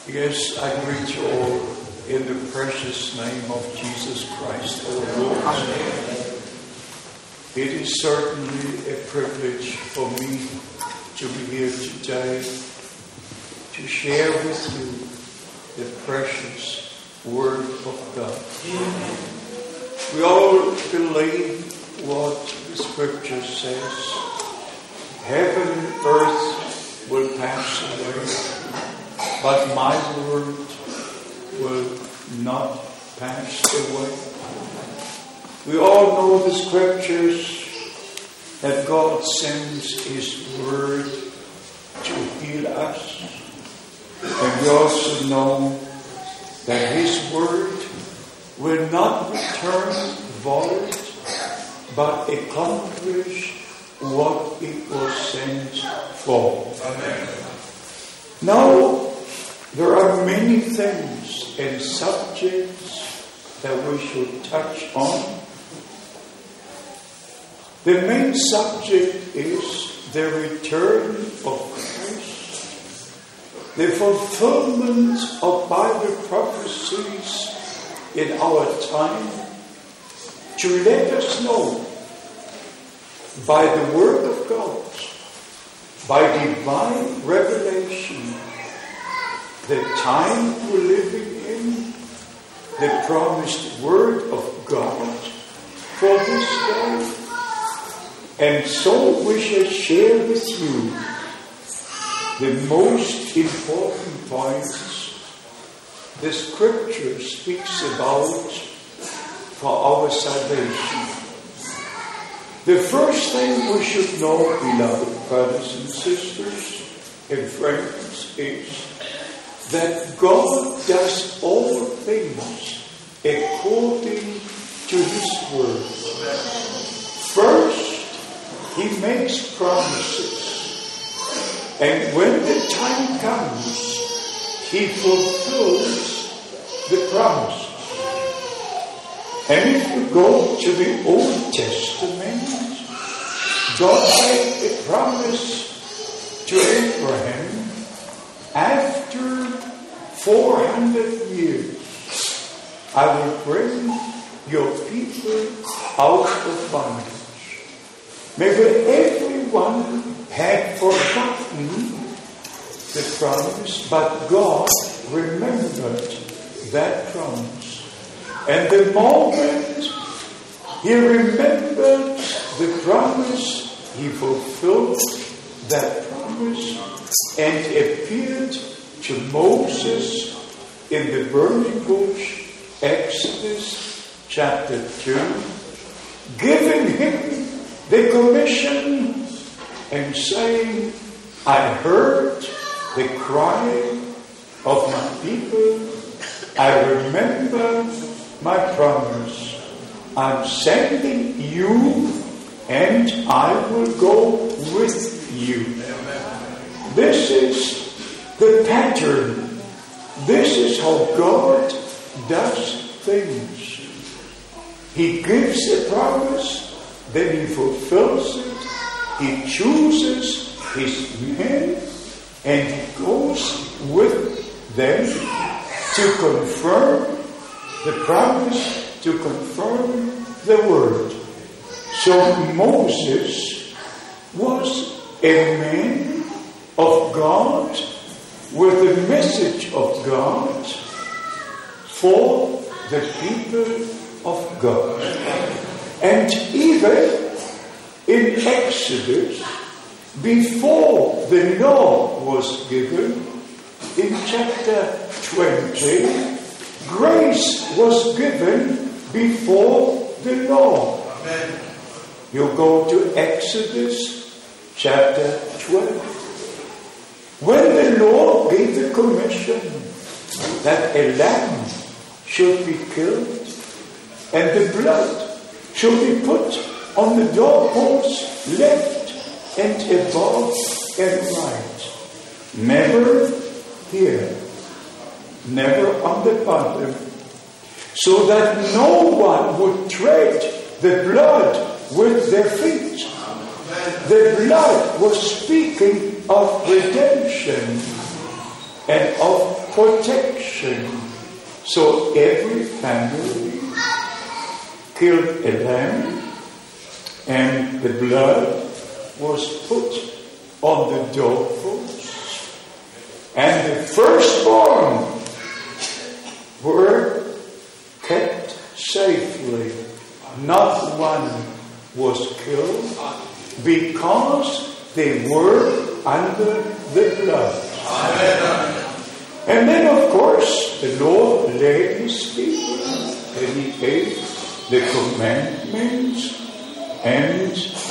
Yes, I greet you all in the precious name of Jesus Christ, our Lord. It is certainly a privilege for me to be here today to share with you the precious Word of God. We all believe what the Scripture says. Heaven and earth will pass away, but my word will not pass away. We all know the Scriptures that God sends His word to heal us. And we also know that His word will not return void, but accomplish what it was sent for. Amen. Now, there are many things and subjects that we should touch on. The main subject is the return of Christ, the fulfillment of Bible prophecies in our time, to let us know by the Word of God, by divine revelation, the time we're living in, the promised Word of God for this day. And so we shall share with you the most important points the Scripture speaks about for our salvation. The first thing we should know, beloved brothers and sisters and friends, is that God does all things according to His Word. First, He makes promises. And when the time comes, He fulfills the promises. And if you go to the Old Testament, God made a promise to Abraham after 400 years. I will bring your people out of bondage. Maybe everyone had forgotten the promise, but God remembered that promise. And the moment He remembered the promise, He fulfilled that promise and appeared to Moses in the burning bush, Exodus chapter 2, giving him the commission and saying, I heard the cry of my people. I remember my promise. I'm sending you and I will go with you. This is the pattern. This is how God does things. He gives a promise, then He fulfills it. He chooses His men and He goes with them to confirm the promise, to confirm the word. So Moses was a man of God with the message of God for the people of God. And even in Exodus, before the law was given, in chapter 20, grace was given before the law. Amen. You go to Exodus chapter 12. When the law gave the commission that a lamb should be killed and the blood should be put on the doorposts left and above and right. Never here, never on the bottom, so that no one would tread the blood with their feet. The blood was speaking of redemption. and of protection. So every family killed a lamb, and the blood was put on the doorposts, and the firstborn were kept safely. Not one was killed because they were under the blood. Amen. And then, of course, the Lord led his people, and he gave the commandments, and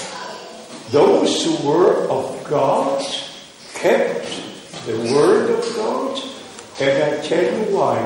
those who were of God kept the word of God. And I tell you why.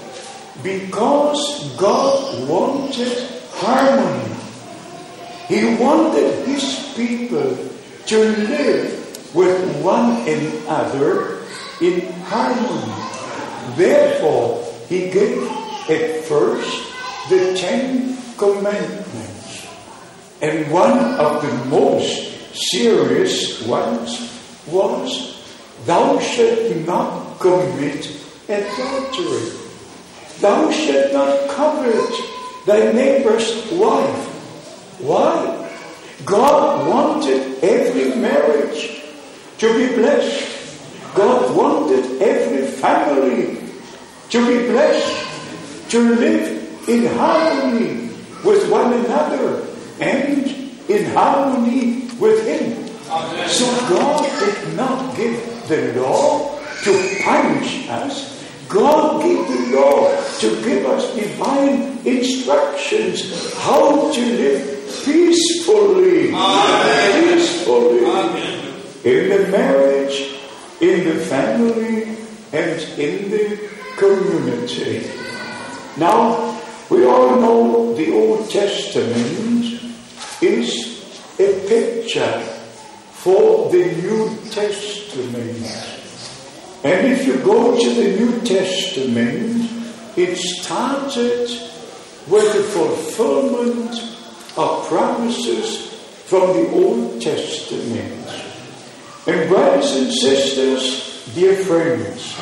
Because God wanted harmony. He wanted his people to live with one another in harmony. Therefore, he gave at first the 10 Commandments. And one of the most serious ones was, thou shalt not commit adultery. Thou shalt not covet thy neighbor's wife. Why? God wanted every marriage to be blessed. God wanted every family to be blessed, to live in harmony with one another and in harmony with him. Amen. So God did not give the law to punish us. God gave the law to give us divine instructions how to live peacefully. Amen. Peacefully. Amen. In the marriage, in the family, and in the community. Now, we all know the Old Testament is a picture for the New Testament. And if you go to the New Testament, it started with the fulfillment of promises from the Old Testament. And brothers and sisters, dear friends,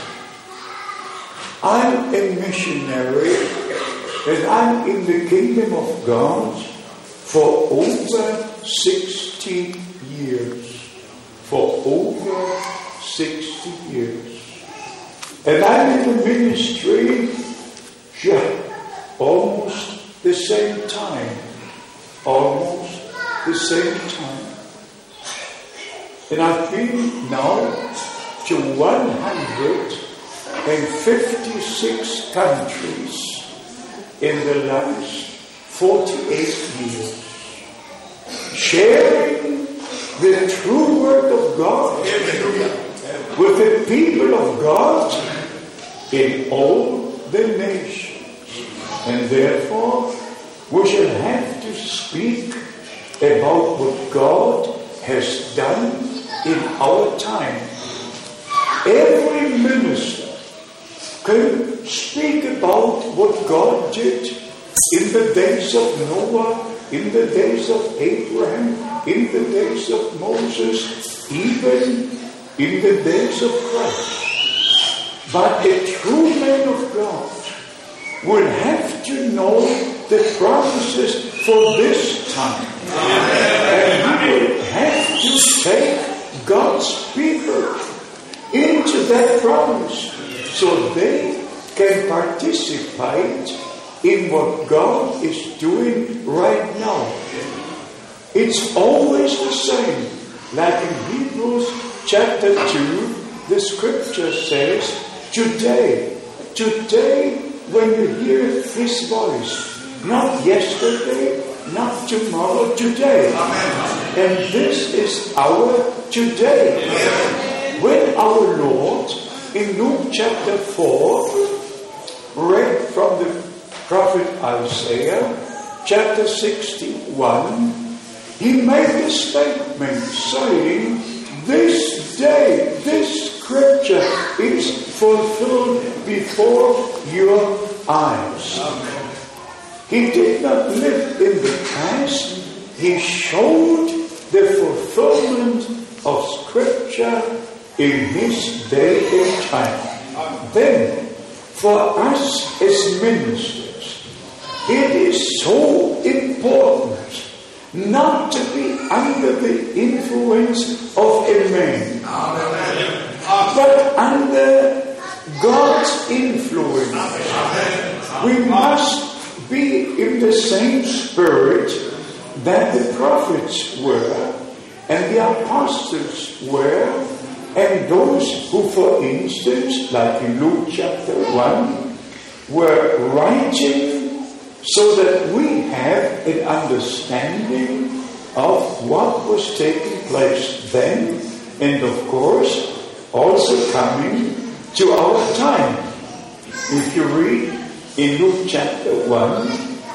I'm a missionary and I'm in the kingdom of God for over 60 years. For over 60 years. And I'm in the ministry almost the same time. Almost the same time. And I've been now to 156 countries in the last 48 years. Sharing the true word of God with the people of God in all the nations. And therefore, we shall have to speak about what God has done in our time. Every minister can speak about what God did in the days of Noah, in the days of Abraham, in the days of Moses, even in the days of Christ. But a true man of God will have to know the promises for this time. And he will have to take God's people into that promise so they can participate in what God is doing right now. It's always the same. Like in Hebrews chapter 2, the scripture says, today, when you hear his voice, not yesterday, not tomorrow, today. Amen. And this is our today. Amen. When our Lord, in Luke chapter 4, read from the prophet Isaiah, chapter 61, he made a statement saying, this day, this scripture is fulfilled before your eyes. Amen. He did not live in the past. He showed the fulfillment of scripture in his day and time. then, for us as ministers, it is so important not to be under the influence of a man, but under God's influence. We must be in the same spirit that the prophets were, and the apostles were, and those who, for instance, like in Luke chapter 1, were writing so that we have an understanding of what was taking place then, and of course, also coming to our time. If you read in Luke chapter 1,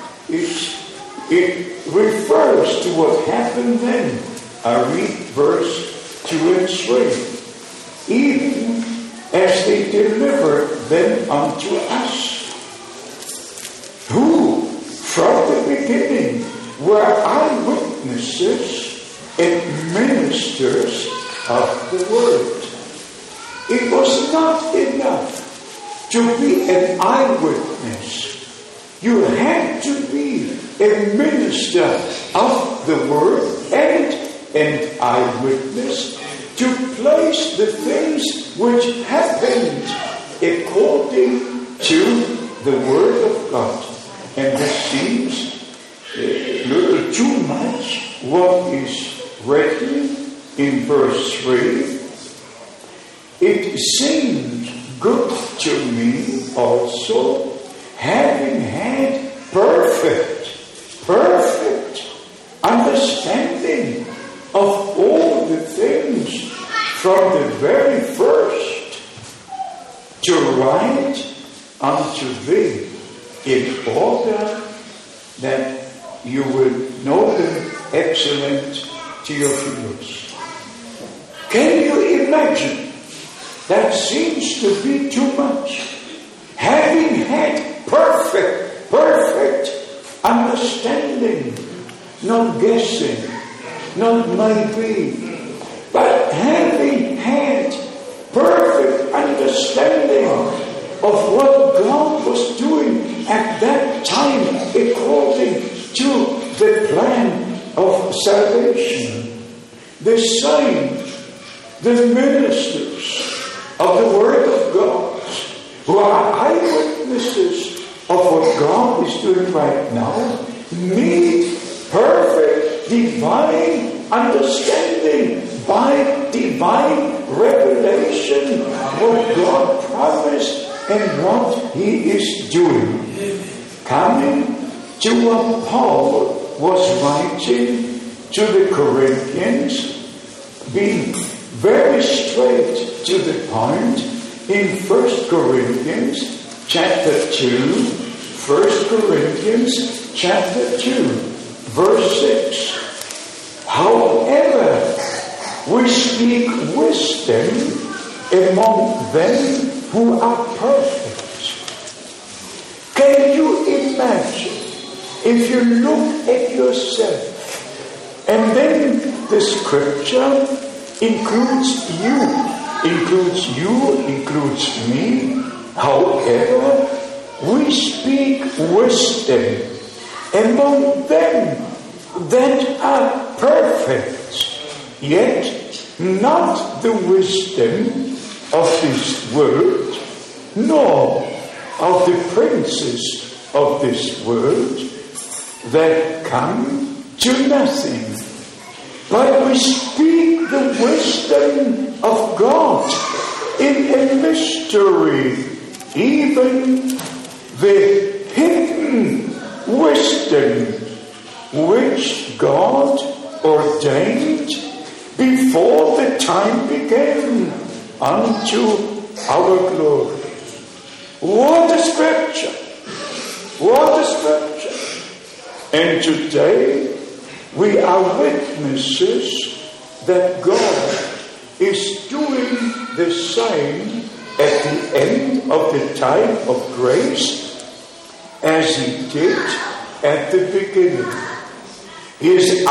it refers to what happened then. I read verse 2 and 3. Even as they delivered them unto us, who from the beginning were eyewitnesses and ministers of the word. It was not enough to be an eyewitness. You had to be a minister of the word and an eyewitness to place the things which happened according to the word of God. And this seems a little too much what is written in verse 3. It seemed good to me also, having had perfect understanding of all the things from the very first, to write unto thee, in order that you will know them, excellent Theophilus. Can you imagine? That seems to be too much. Having had perfect understanding, not guessing, not maybe, but having had perfect understanding of what God was doing at that time according to the plan of salvation. The saints, the ministers of the Word of God, who are eyewitnesses of what God is doing right now, need perfect divine understanding by divine revelation what God promised and what He is doing. Coming to what Paul was writing to the Corinthians, being very straight to the point in 1 Corinthians chapter 2, 1 Corinthians chapter 2, verse 6. However, we speak wisdom among them who are perfect. Can you imagine if you look at yourself and then the scripture includes me. However, we speak wisdom among them that are perfect, yet not the wisdom of this world, nor of the princes of this world, that come to nothing. But we speak the wisdom of God in a mystery, even the hidden wisdom which God ordained before the time began unto our glory. What a scripture! What a scripture! And today we are witnesses that God is doing the same at the end of the time of grace as He did at the beginning. He is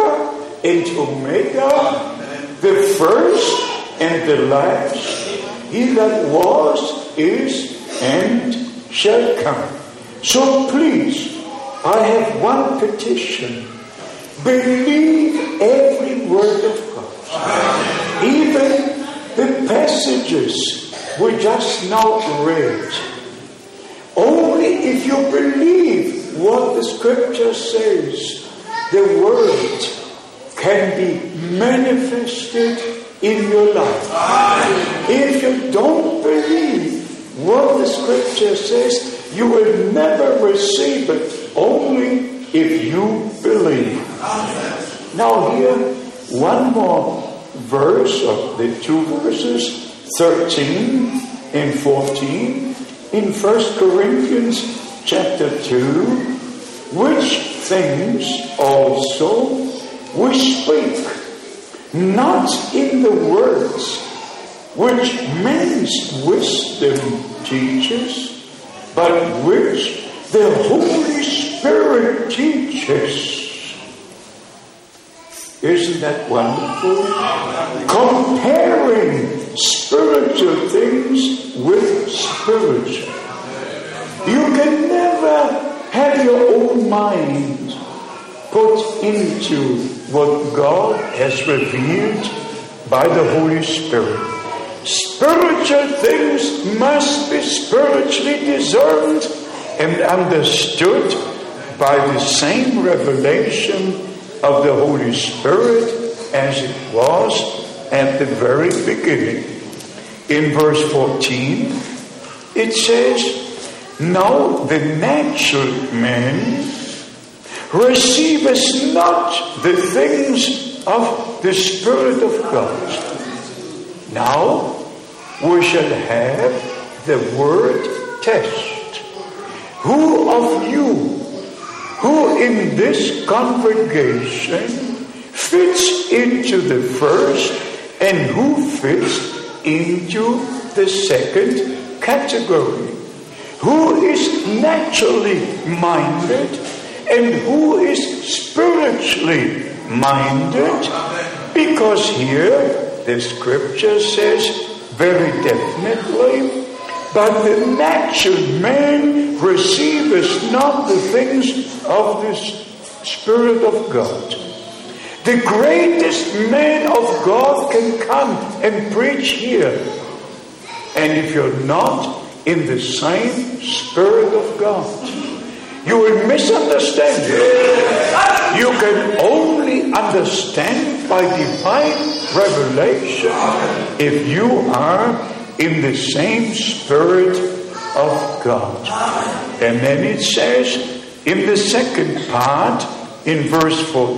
Alpha and Omega, the first and the last. He that was, is, and shall come. So please, I have one petition. Believe every word of God. Even the passages we just now read. Only if you believe what the Scripture says, the Word can be manifested in your life. If you don't believe what the Scripture says, you will never receive it, only if you believe. Now here, one more verse of the two verses, 13 and 14, in 1 Corinthians chapter 2, which things also we speak, not in the words which men's wisdom teaches, but which the Holy Spirit teaches. Isn't that wonderful? Comparing spiritual things with spiritual. You can never have your own mind put into what God has revealed by the Holy Spirit. Spiritual things must be spiritually discerned and understood by the same revelation of the Holy Spirit as it was at the very beginning. In verse 14, it says, now the natural man receiveth not the things of the Spirit of God. Now we shall have the word test. Who of you who in this congregation fits into the first and who fits into the second category? Who is naturally minded and who is spiritually minded? Because here the Scripture says very definitely, but the natural man receiveth not the things of the Spirit of God. The greatest man of God can come and preach here. And if you're not in the same Spirit of God, you will misunderstand it. You can only understand by divine revelation if you are in the same Spirit of God. And then it says in the second part, in verse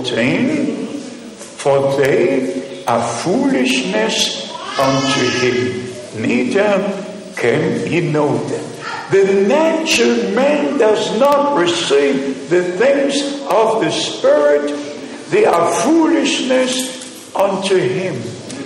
14, for they are foolishness unto him, neither can he know them. The natural man does not receive the things of the Spirit. They are foolishness unto him.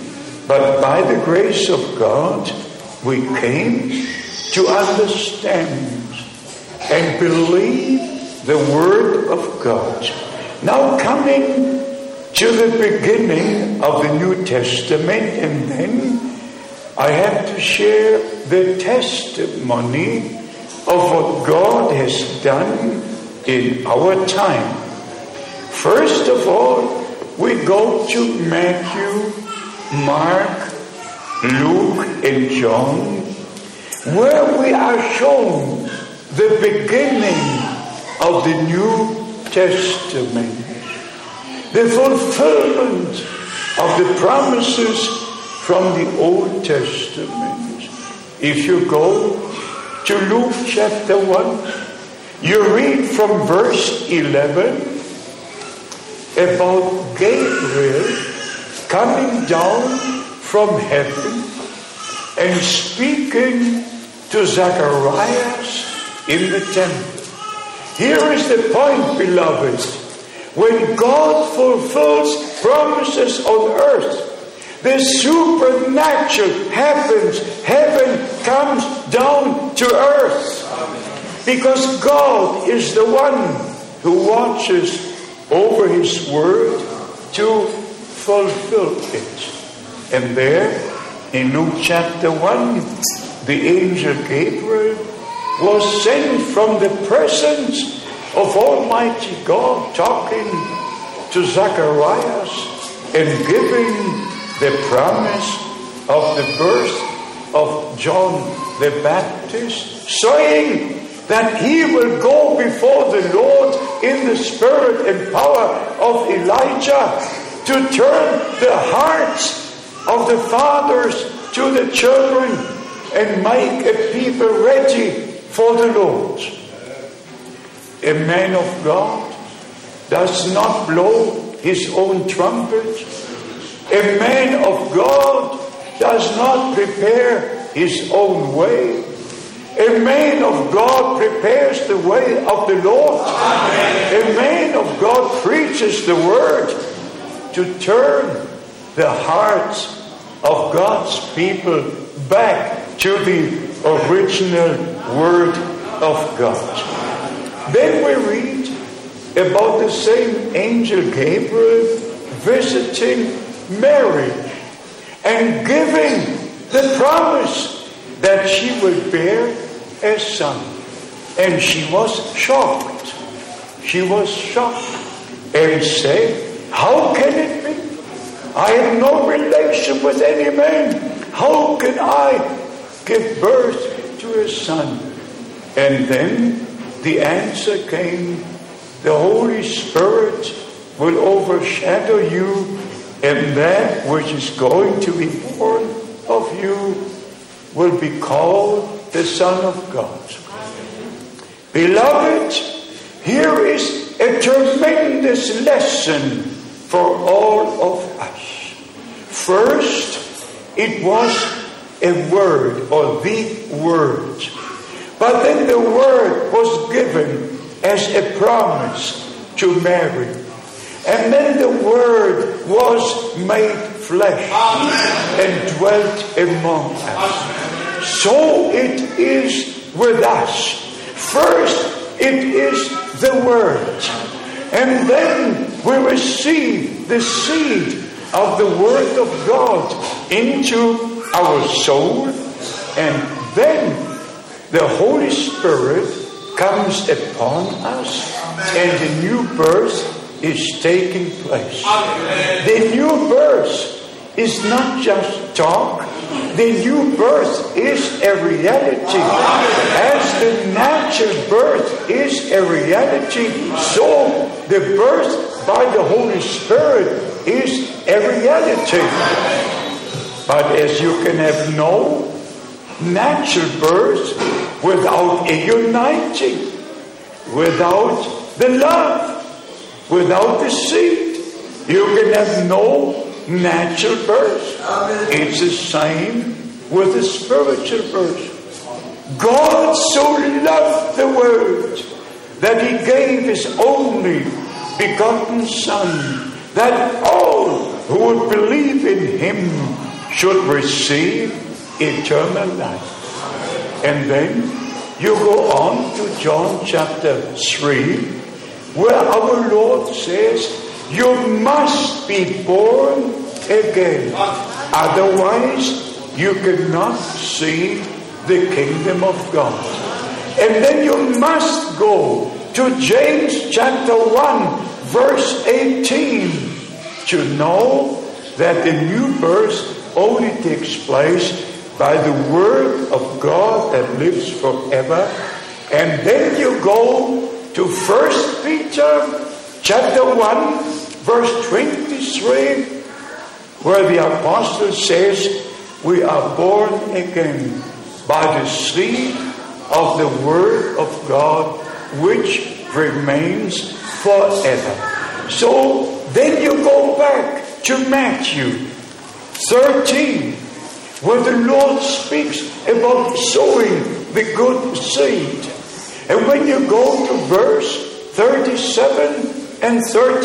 But by the grace of God, we came to understand and believe the Word of God. Now coming to the beginning of the New Testament, and then I have to share the testimony of what God has done in our time. First of all, we go to Matthew, Mark, Luke, and John, where we are shown the beginning of the New Testament, the fulfillment of the promises from the Old Testament. If you go to Luke chapter 1, you read from verse 11 about Gabriel coming down from heaven and speaking to Zacharias in the temple. Here is the point, beloved. When God fulfills promises on earth, the supernatural happens. Heaven comes down to earth. Because God is the one who watches over His word to fulfill it. And there In Luke chapter 1, the angel Gabriel was sent from the presence of Almighty God, talking to Zacharias and giving the promise of the birth of John the Baptist, saying that he will go before the Lord in the spirit and power of Elijah to turn the hearts of the fathers to the children and make a people ready for the Lord. A man of God does not blow his own trumpet. A man of God does not prepare his own way. A man of God prepares the way of the Lord. A man of God preaches the word to turn the hearts of God's people back to the original word of God. Then we read about the same angel Gabriel visiting Mary and giving the promise that she would bear a son. And she was shocked. She was shocked and said, "How can it be? I have no relation with any man. How can I give birth to a son?" And then the answer came, "The Holy Spirit will overshadow you, and that which is going to be born of you will be called the Son of God." Beloved, here is a tremendous lesson for all of us. First, it was a word, or the word. But then the word was given as a promise to Mary. And then the word was made flesh and dwelt among us. So it is with us. First, it is the word. And then we receive the seed of the word of God into our soul. And then the Holy Spirit comes upon us, and the new birth is taking place. The new birth is not just talk. The new birth is a reality. As the natural birth is a reality, so the birth by the Holy Spirit is a reality. But as you can have no natural birth without a uniting, without the love, without the seed, you can have no natural birth. It's the same with the spiritual birth. God so loved the world that He gave His only begotten Son, that all who would believe in Him should receive eternal life. And then you go on to John chapter 3, where our Lord says, you must be born again. Otherwise, you cannot see the kingdom of God. And then you must go to James chapter 1, verse 18, to know that the new birth only takes place by the word of God that lives forever. And then you go to 1 Peter chapter 1, verse 23, where the apostle says, we are born again by the seed of the word of God, which remains forever. So then you go back to Matthew 13, where the Lord speaks about sowing the good seed. And when you go to verse 37 and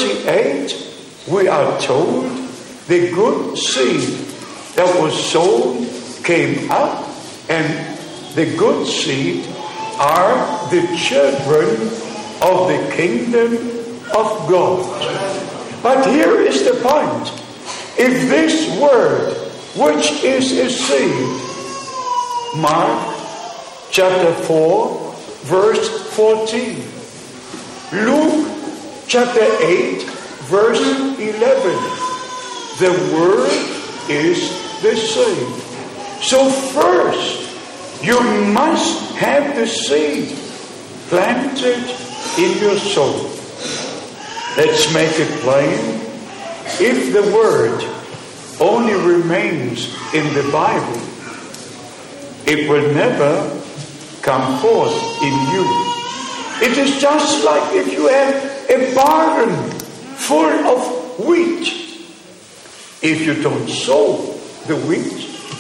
38, we are told the good seed that was sown came up, and the good seed are the children of the kingdom of God. But here is the point. If this word which is a seed. Mark chapter 4, verse 14. Luke chapter 8, verse 11. The word is the seed. So first, you must have the seed planted in your soul. Let's make it plain. If the word only remains in the Bible, it will never come forth in you. It is just like if you have a barn full of wheat. If you don't sow the wheat,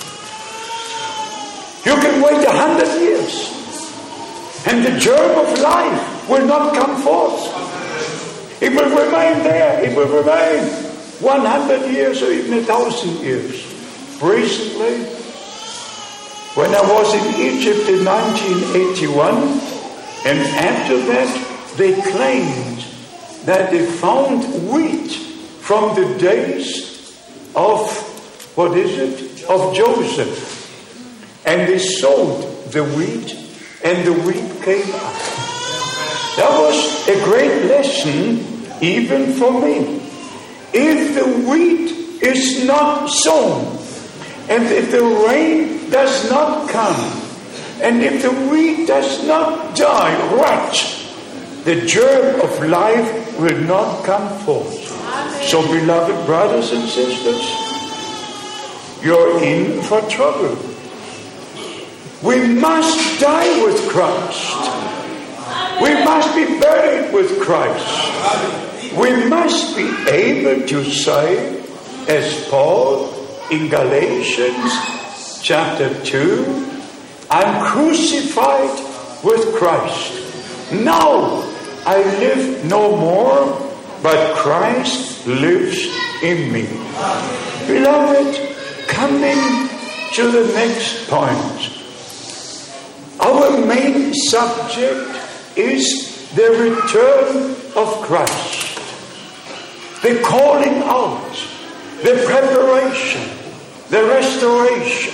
you can wait 100 years and the germ of life will not come forth. It will remain there. It will remain 100 years or even 1,000 years. Recently, when I was in Egypt in 1981, and after that they claimed that they found wheat from the days of, of Joseph. And they sowed the wheat, and the wheat came up. That was a great lesson even for me. If the wheat is not sown, and if the rain does not come, and if the wheat does not die, the germ of life will not come forth. So, beloved brothers and sisters, you're in for trouble. We must die with Christ. We must be buried with Christ. We must be able to say, as Paul in Galatians chapter 2, I'm crucified with Christ. Now I live no more, but Christ lives in me. Beloved, coming to the next point. Our main subject is the return of Christ. The calling out, the preparation, the restoration.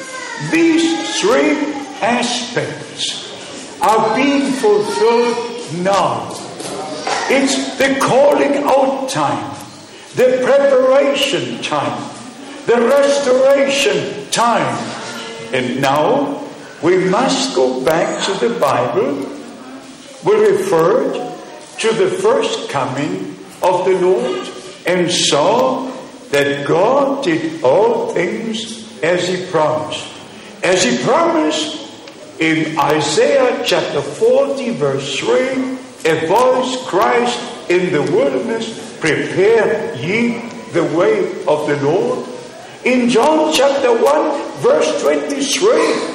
These three aspects are being fulfilled now. It's the calling out time, the preparation time, the restoration time. And now we must go back to the Bible. We referred to the first coming of the Lord and saw that God did all things as He promised. As He promised in Isaiah chapter 40 verse 3, a voice cries in the wilderness, prepare ye the way of the Lord. In John chapter 1 verse 23,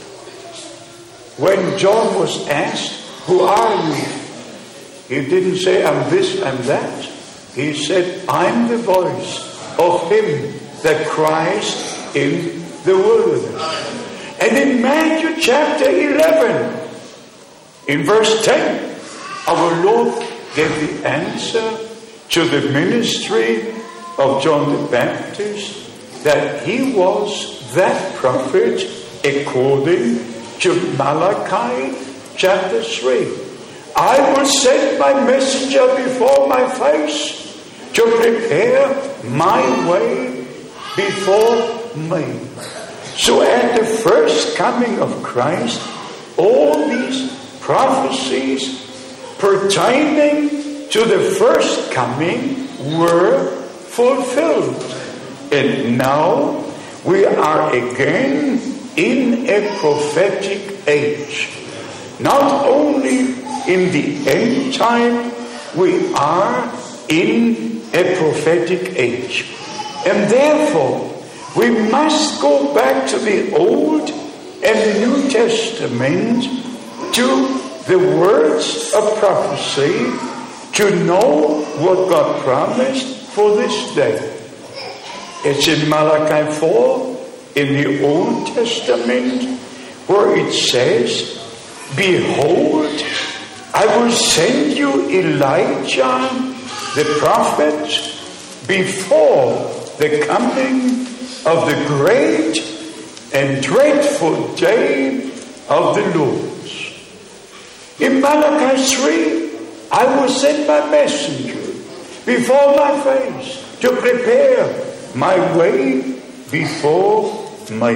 when John was asked, who are you? He didn't say, I'm this, I'm that. He said, I'm the voice of him that cries in the wilderness. And in Matthew chapter 11, in verse 10, our Lord gave the answer to the ministry of John the Baptist, that he was that prophet according to Malachi chapter 3. I will send my messenger before my face to prepare my way before me. So at the first coming of Christ, all these prophecies pertaining to the first coming were fulfilled. And now we are again in a prophetic age. Not only in the end time, we are in a prophetic age. And therefore, we must go back to the Old and the New Testament, to the words of prophecy, to know what God promised for this day. It's in Malachi 4 in the Old Testament, where it says, behold, I will send you Elijah the prophet before the coming of the great and dreadful day of the Lord. In Malachi 3, I will send my messenger before my face to prepare my way before my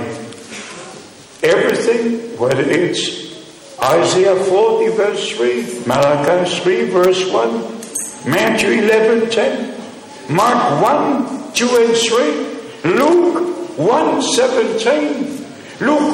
everything, whether it's Isaiah 40 verse 3, Malachi 3 verse 1, Matthew 11:10, Mark 1, 2 and 3, Luke 1:17, Luke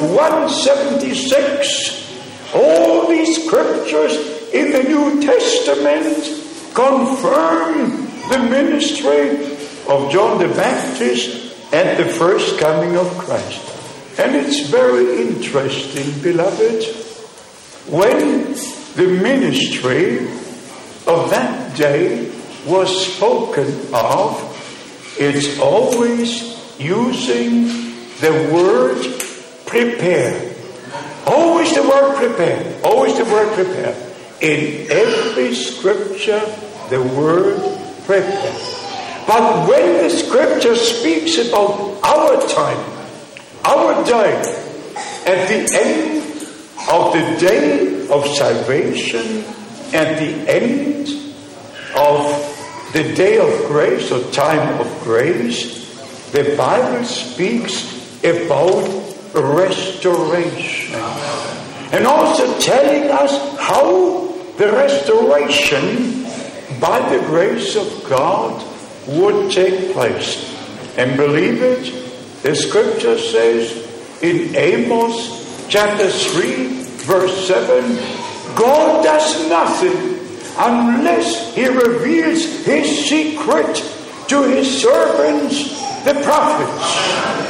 1:76. All these scriptures in the New Testament confirm the ministry of John the Baptist at the first coming of Christ. And it's very interesting, beloved, when the ministry of that day was spoken of, it's always using the word prepare. Always the word prepare. Always the word prepare. In every scripture, the word prepare. But when the scripture speaks about our time, our day, at the end of the day of salvation, at the end of the day of grace or time of grace, the Bible speaks about restoration. And also telling us how the restoration by the grace of God would take place. And believe it, the scripture says in Amos chapter 3 verse 7, God does nothing unless He reveals His secret to His servants, the prophets.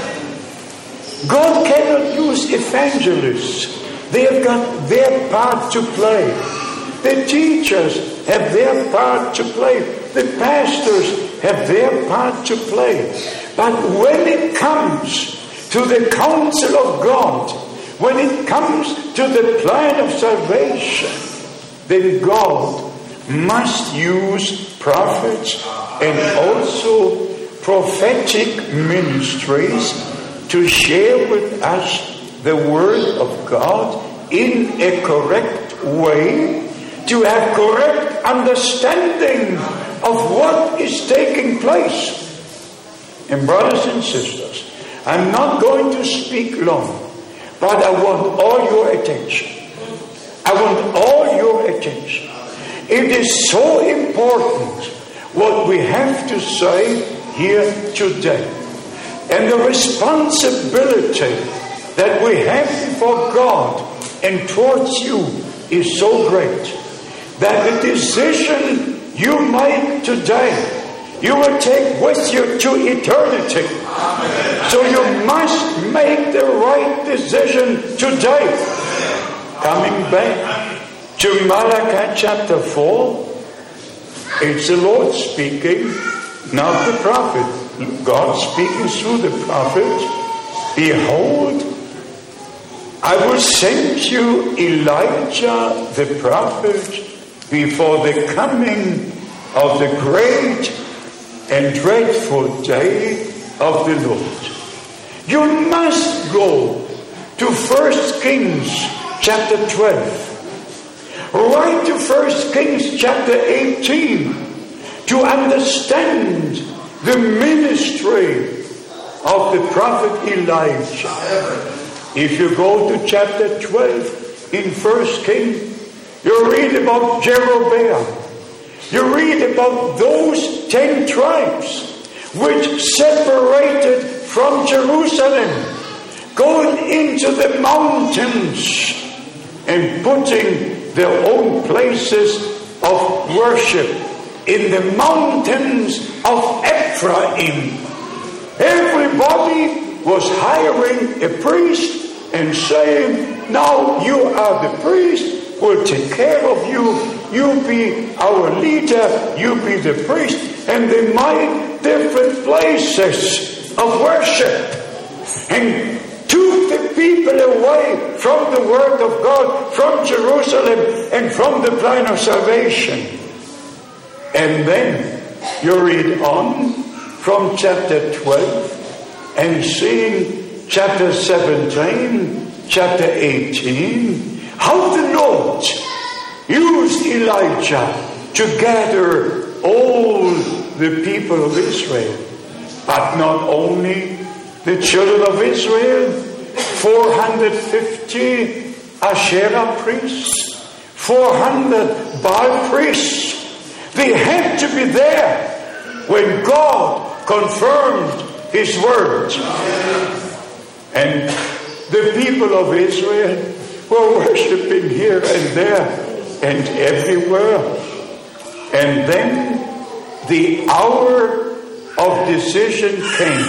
God cannot use evangelists. They have got their part to play. The teachers have their part to play. The pastors have their part to play. But when it comes to the counsel of God, when it comes to the plan of salvation, then God must use prophets and also prophetic ministries to share with us the Word of God in a correct way, to have correct understanding of what is taking place. And brothers and sisters, I'm not going to speak long, but I want all your attention. I want all your attention. It is so important what we have to say here today. And the responsibility that we have before God and towards you is so great that the decision you make today, you will take with you to eternity. Amen. So you must make the right decision today. Coming back to Malachi chapter 4, it's the Lord speaking, not the prophet. God speaking through the prophet. Behold, I will send you Elijah the prophet before the coming of the great and dreadful day of the Lord. You must go to 1 Kings chapter 12. Right to 1 Kings chapter 18 to understand the ministry of the prophet Elijah. If you go to chapter 12 in 1 Kings, you read about Jeroboam. You read about those 10 tribes which separated from Jerusalem, going into the mountains and putting their own places of worship in the mountains of Ephraim. Everybody was hiring a priest and saying, now you are the priest, we'll take care of you, you be our leader, you be the priest. And they made different places of worship and took the people away from the word of God, from Jerusalem and from the plan of salvation. And then you read on from chapter 12 and seeing chapter 17, chapter 18, how the Lord used Elijah to gather all the people of Israel. But not only the children of Israel, 450 Asherah priests, 400 Baal priests. They had to be there when God confirmed His word. And the people of Israel were worshiping here and there and everywhere. And then the hour of decision came.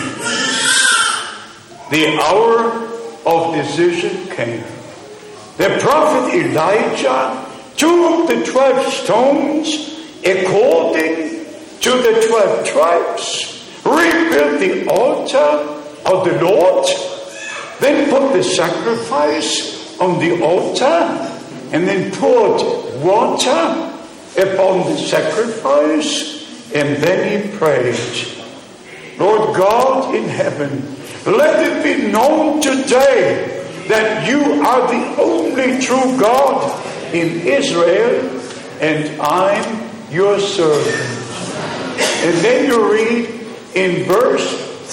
The hour of decision came. The prophet Elijah took the 12 stones according to the 12 tribes, rebuilt the altar of the Lord, then put the sacrifice on the altar, and then poured water upon the sacrifice, and then he prayed, Lord God in heaven, let it be known today that you are the only true God in Israel, and I'm your servant. And then you read in verse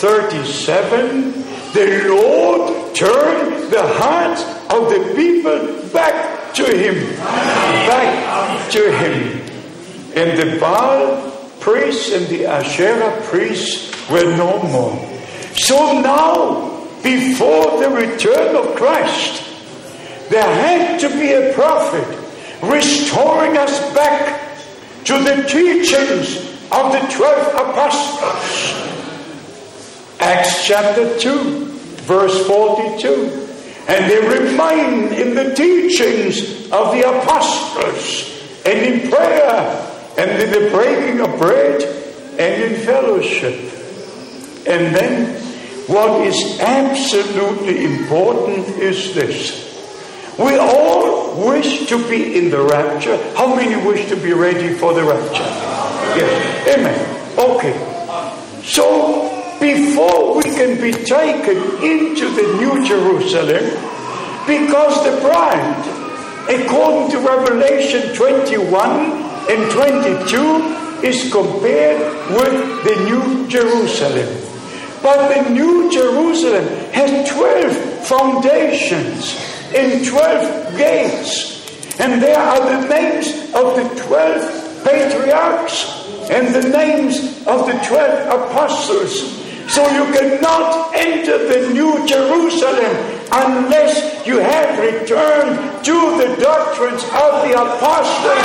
37, the Lord turned the hearts of the people back to Him. Back to Him. And the Baal priests and the Asherah priests were no more. So now, before the return of Christ, there had to be a prophet restoring us back to the teachings of the 12 apostles. Acts chapter 2, verse 42. And they remain in the teachings of the apostles, and in prayer, and in the breaking of bread, and in fellowship. And then what is absolutely important is this. We all wish to be in the rapture. How many wish to be ready for the rapture? Yes. Amen. Okay. So, before we can be taken into the New Jerusalem, because the bride, according to Revelation 21 and 22, is compared with the New Jerusalem. But the New Jerusalem has 12 foundations and 12 gates. And there are the names of the 12 patriarchs and the names of the 12 apostles. So you cannot enter the New Jerusalem unless you have returned to the doctrines of the apostles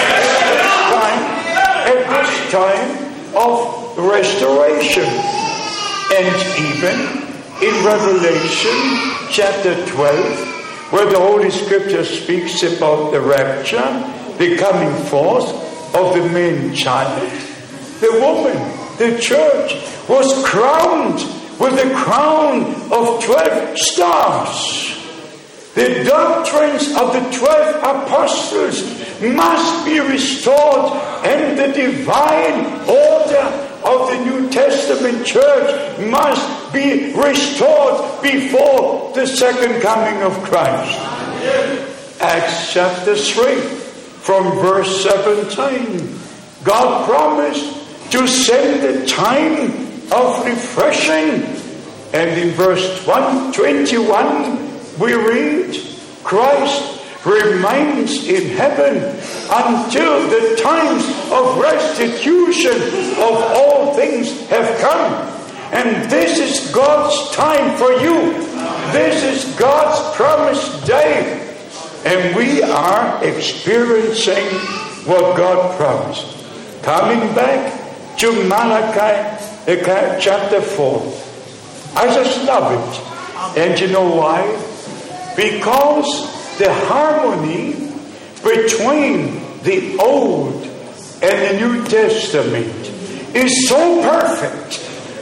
at this time of restoration. And even in Revelation chapter 12, where the Holy Scripture speaks about the rapture, the coming forth of the man-child, the woman, the church, was crowned with the crown of 12 stars. The doctrines of the 12 apostles must be restored, and the divine order of the New Testament church must be restored before the second coming of Christ. Acts chapter 3, from verse 17, God promised to send a time of refreshing. And in verse 21, we read, Christ remains in heaven until the times of restitution of all things have come. And this is God's time for you. This is God's promised day. And we are experiencing what God promised. Coming back to Malachi chapter 4. I just love it. And you know why? Because the harmony between the Old and the New Testament is so perfect,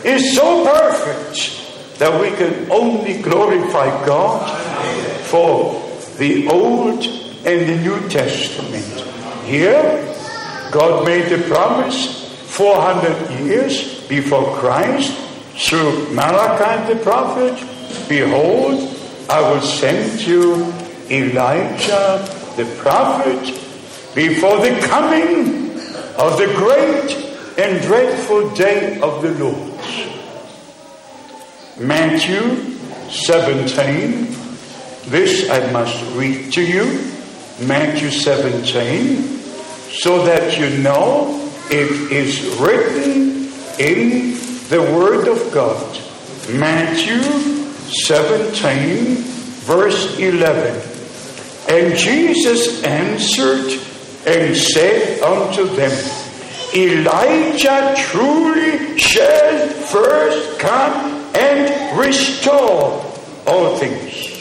that we can only glorify God for the Old and the New Testament. Here, God made the promise 400 years before Christ, through Malachi the prophet, behold, I will send you Elijah the prophet before the coming of the great and dreadful day of the Lord. Matthew 17. This I must read to you. Matthew 17. So that you know it is written in the Word of God. Matthew 17, verse 11. And Jesus answered and said unto them, Elijah truly shall first come and restore all things.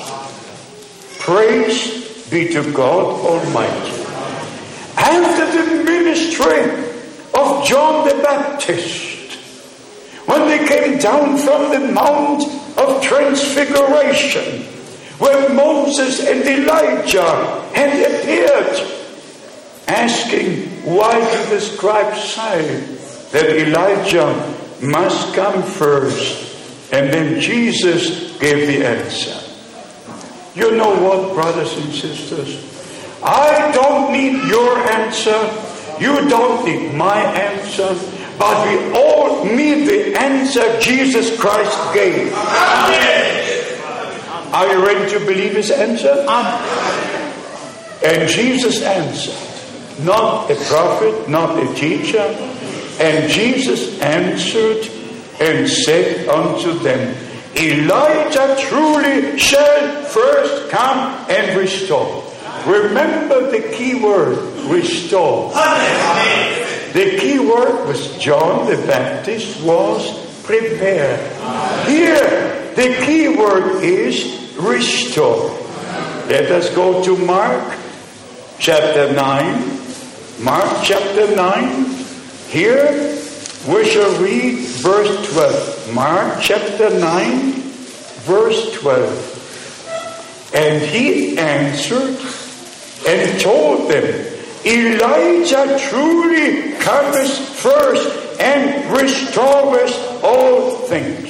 Praise be to God Almighty. After the ministry of John the Baptist, when they came down from the Mount of Transfiguration, where Moses and Elijah had appeared, asking, why do the scribes say that Elijah must come first? And then Jesus gave the answer. You know what, brothers and sisters? I don't need your answer. You don't need my answer. But we all need the answer Jesus Christ gave. Amen. Are you ready to believe his answer? Amen. And Jesus answered, not a prophet, not a teacher. And Jesus answered and said unto them, Elijah truly shall first come and restore. Remember the key word, restore. Amen. The key word was John the Baptist was prepare. Here, the key word is restore. Let us go to Mark chapter 9. Mark chapter 9. Here we shall read verse 12. Mark chapter 9, verse 12. And he answered and told them, Elijah truly cometh first and restoreth all things.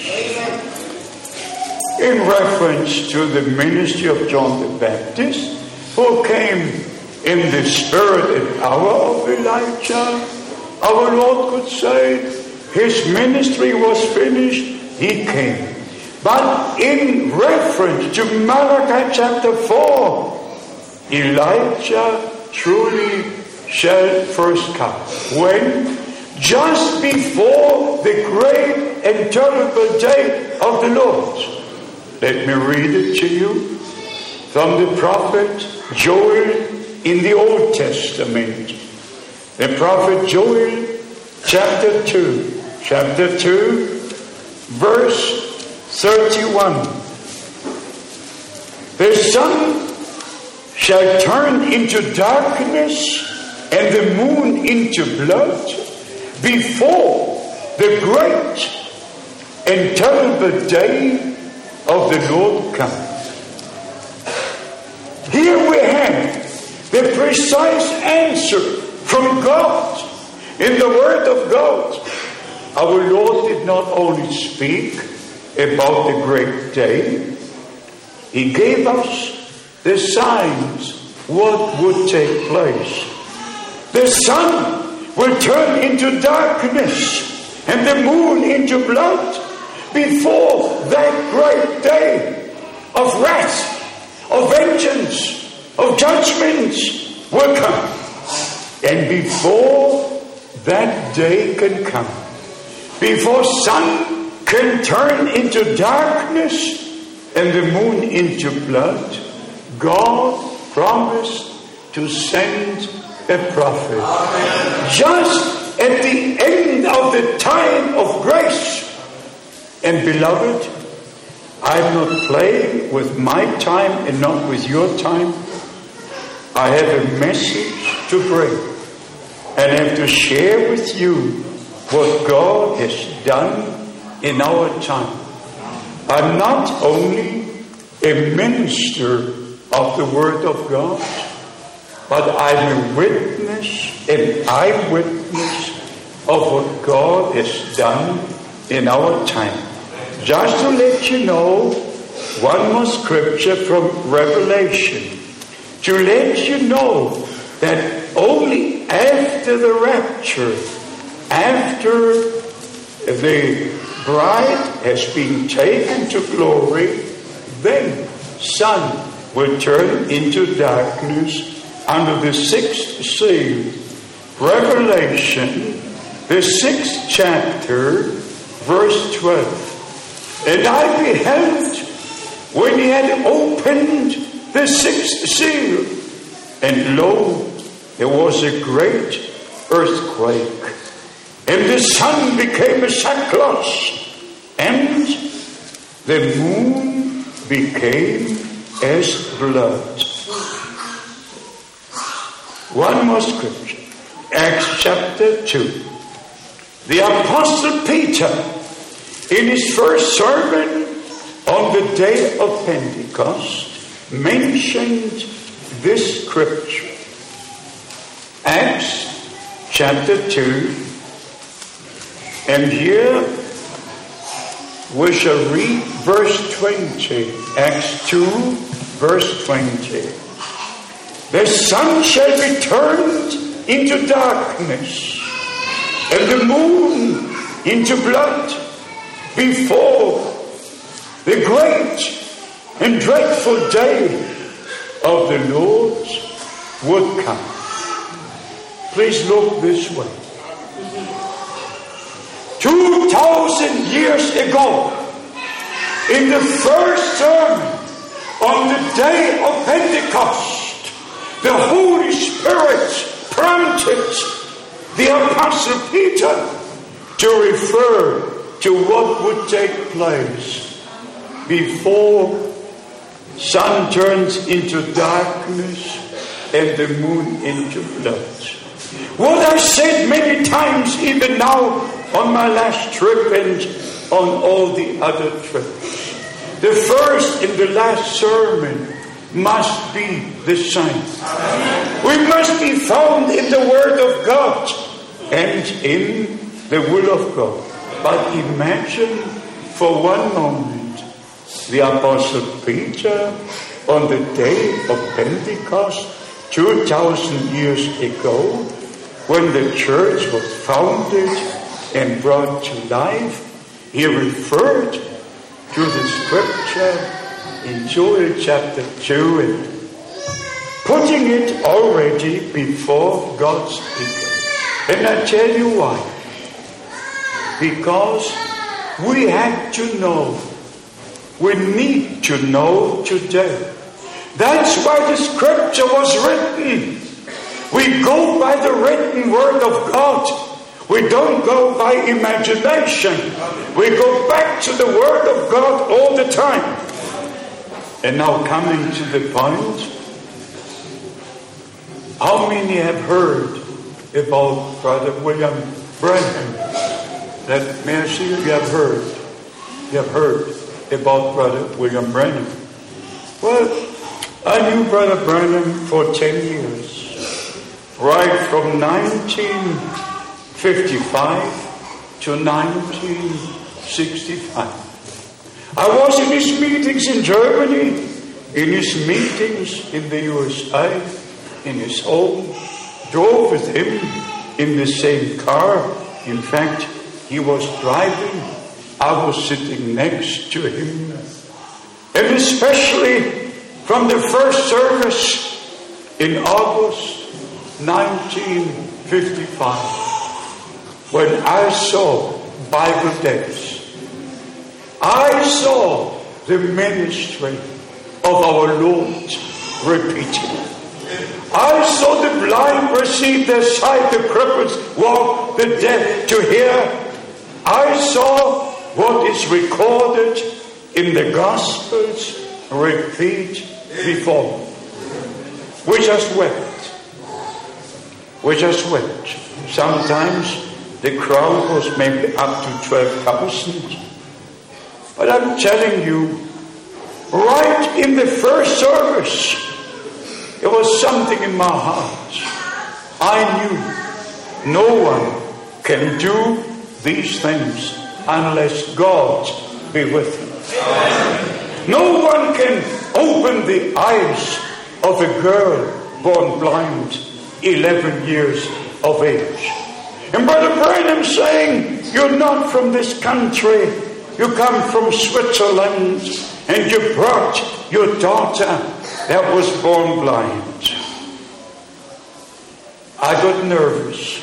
In reference to the ministry of John the Baptist, who came in the spirit and power of Elijah, our Lord could say his ministry was finished, he came. But in reference to Malachi chapter 4, Elijah truly shall first come. When? Just before the great and terrible day of the Lord. Let me read it to you from the prophet Joel in the Old Testament. The prophet Joel, chapter 2, verse 31. The sun shall turn into darkness and the moon into blood before the great and terrible day of the Lord comes. Here we have the precise answer from God in the Word of God. Our Lord did not only speak about the great day, he gave us the signs what would take place. The sun will turn into darkness and the moon into blood before that great day of wrath, of vengeance, of judgment will come. And before that day can come, before sun can turn into darkness and the moon into blood, God promised to send a prophet. Amen. Just at the end of the time of grace. And beloved, I'm not playing with my time and not with your time. I have a message to bring and I have to share with you what God has done in our time. I'm not only a minister of the Word of God, but I'm a witness, an eyewitness of what God has done in our time. just to let you know one more scripture from Revelation, to let you know that only after the rapture, after the bride has been taken to glory, then sun will turn into darkness under the sixth seal. Revelation, the 6th chapter, verse 12. And I beheld when he had opened the 6th seal, and lo, there was a great earthquake, and the sun became a sackcloth, and the moon became as blood. One more scripture. Acts chapter 2. The Apostle Peter, in his first sermon on the day of Pentecost, mentioned this scripture. Acts chapter 2. And here we shall read verse 20. Acts 2, verse 20. The sun shall be turned into darkness, and the moon into blood, before the great and dreadful day of the Lord would come. Please look this way. 2,000 years ago, in the first sermon on the day of Pentecost, the Holy Spirit prompted the Apostle Peter to refer to what would take place before sun turns into darkness and the moon into blood. What I said many times, even now on my last trip and on all the other trips, the first and the last sermon must be the same. We must be found in the Word of God and in the will of God. But imagine for one moment the Apostle Peter on the day of Pentecost 2,000 years ago, when the church was founded and brought to life. He referred to the scripture in Joel chapter 2 and putting it already before God's people. And I tell you why. Because we have to know. We need to know today. That's why the scripture was written. We go by the written word of God. We don't go by imagination. We go back to the word of God all the time. And now coming to the point, how many have heard about Brother William Branham? That may I see you have heard. You have heard about Brother William Branham. Well, I knew Brother Branham for 10 years. Right from 1955 to 1965. I was in his meetings in Germany, in his meetings in the USA, in his home, drove with him in the same car. In fact, he was driving, I was sitting next to him. And especially from the first service in August 1955, when I saw Bible days, I saw the ministry of our Lord repeated. I saw the blind receive their sight, the cripples walk, the deaf to hear. I saw what is recorded in the Gospels repeat before me. We just wept. We just wept. Sometimes the crowd was maybe up to 12,000. But I'm telling you, right in the first service, there was something in my heart. I knew no one can do these things unless God be with him. No one can open the eyes of a girl born blind, 11 years of age. And Brother Branham saying, you're not from this country. You come from Switzerland, and you brought your daughter that was born blind. I got nervous.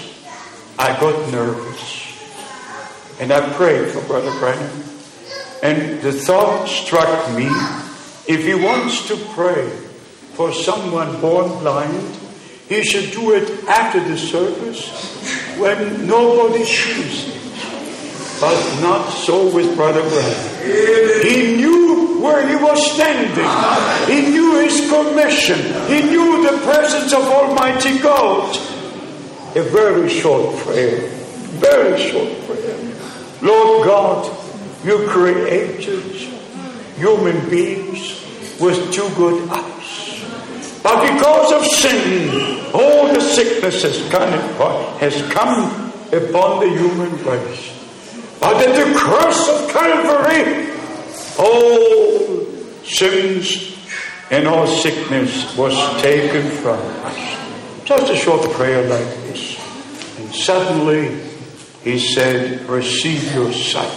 And I prayed for Brother Branham. And the thought struck me, if he wants to pray for someone born blind, he should do it after the service when nobody sees it. But not so with Brother Branham. He knew where he was standing. He knew his commission. He knew the presence of Almighty God. A very short prayer. Very short prayer. Lord God, you created human beings with two good eyes. But because of sin, all the sickness has come upon the human race. But at the cross of Calvary, all sins and all sickness was taken from us. Just a short prayer like this. And suddenly he said, receive your sight.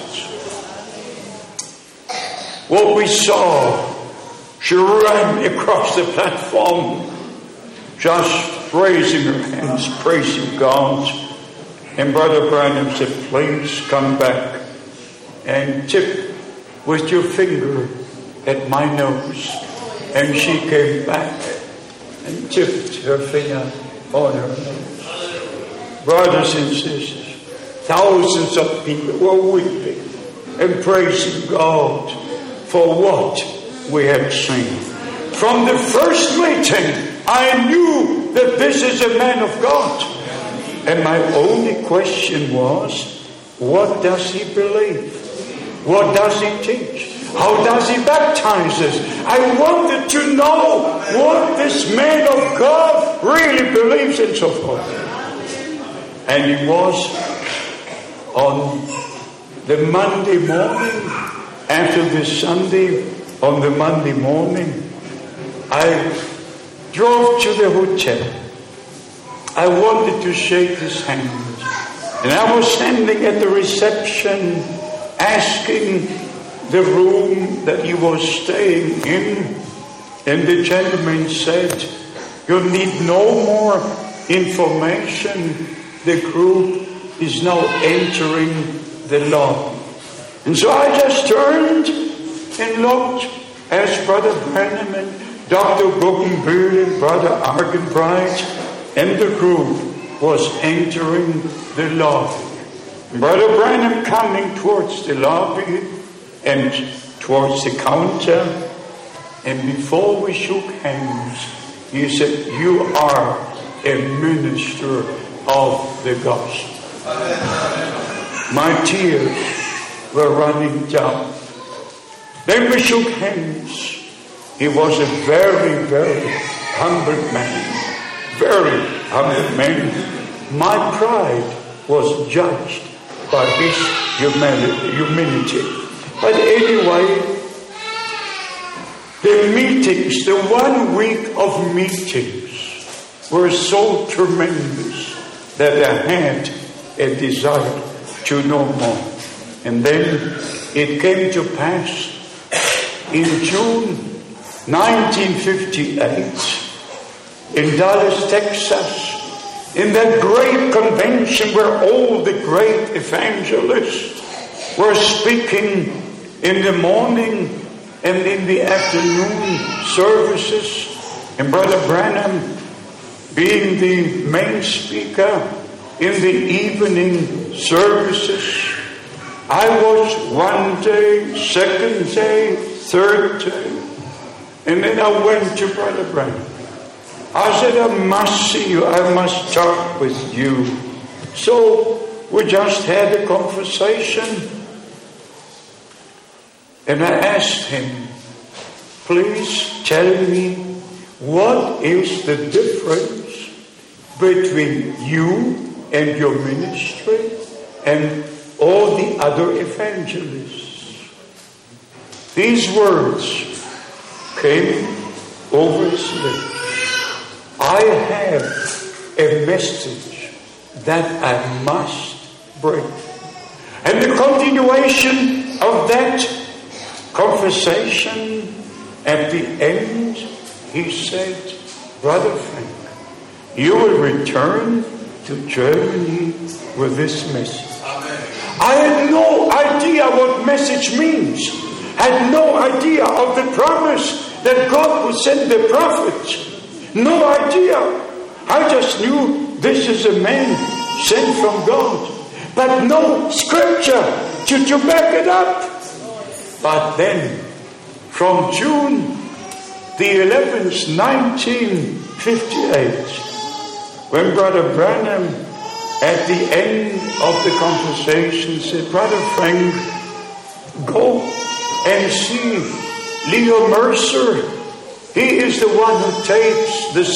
What we saw, she ran across the platform, just raising her hands, praising God. And Brother Branham said, please come back and tip with your finger at my nose. And she came back and tipped her finger on her nose. Brothers and sisters, thousands of people were weeping and praising God for what we had seen. From the first meeting, I knew that this is a man of God. And my only question was, what does he believe? What does he teach? How does he baptize us? I wanted to know what this man of God really believes and so forth. And he was on the Monday morning, after the Sunday, on the Monday morning, I drove to the hotel. I wanted to shake his hand. And I was standing at the reception asking the room that he was staying in. And the gentleman said, you need no more information. The group is now entering the lobby. And so I just turned and looked as Brother Branham and Dr. Guggenbühl and Brother Argenbright and the group was entering the lobby. Brother Branham coming towards the lobby and towards the counter, and before we shook hands, he said, you are a minister of the gospel. My tears were running down. Then we shook hands. He was a very, very humble man. Very humble man. My pride was judged by his humility. But anyway, the meetings, the 1 week of meetings were so tremendous that I had a desire to know more. And then it came to pass in June 1958 in Dallas, Texas, in that great convention where all the great evangelists were speaking in the morning and in the afternoon services, and Brother Branham being the main speaker in the evening services. I was one day, second day, third day, and then I went to Brother Branham. I said, I must see you, I must talk with you. So we just had a conversation, and I asked him, please tell me, what is the difference between you and your ministry and all the other evangelists? these words came over his lips. I have a message that I must bring. And the continuation of that conversation, at the end, he said, Brother Frank, you will return to Germany with this message. I had no idea what message means. I had no idea of the promise that God would send the prophet. No idea. I just knew this is a man sent from God. But no scripture to back it up. But then, from June the 11th, 1958, when Brother Branham, at the end of the conversation, said, Brother Frank, go and see Leo Mercer. He is the one who tapes the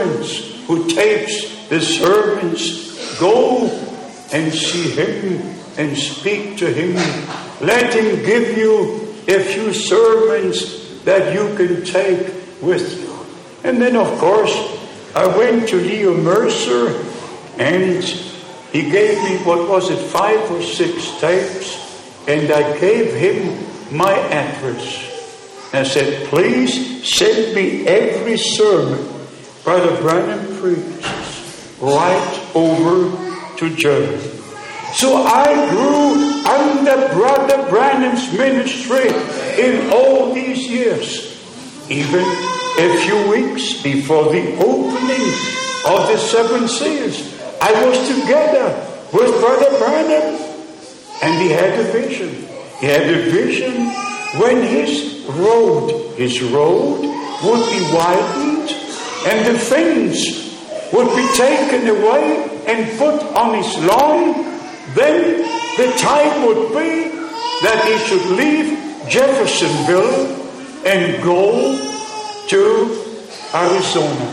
sermons. Go and see him and speak to him. Let him give you a few sermons that you can take with you. And then, of course, I went to Leo Mercer, and he gave me, 5 or 6 tapes, and I gave him my address. I said, please send me every sermon Brother Branham preaches right over to Germany. So I grew under Brother Branham's ministry in all these years. Even a few weeks before the opening of the 7 seals, I was together with Brother Branham, and he had a vision. He had a vision when his road would be widened, and the fence would be taken away and put on his lawn. Then the time would be that he should leave Jeffersonville and go to Arizona.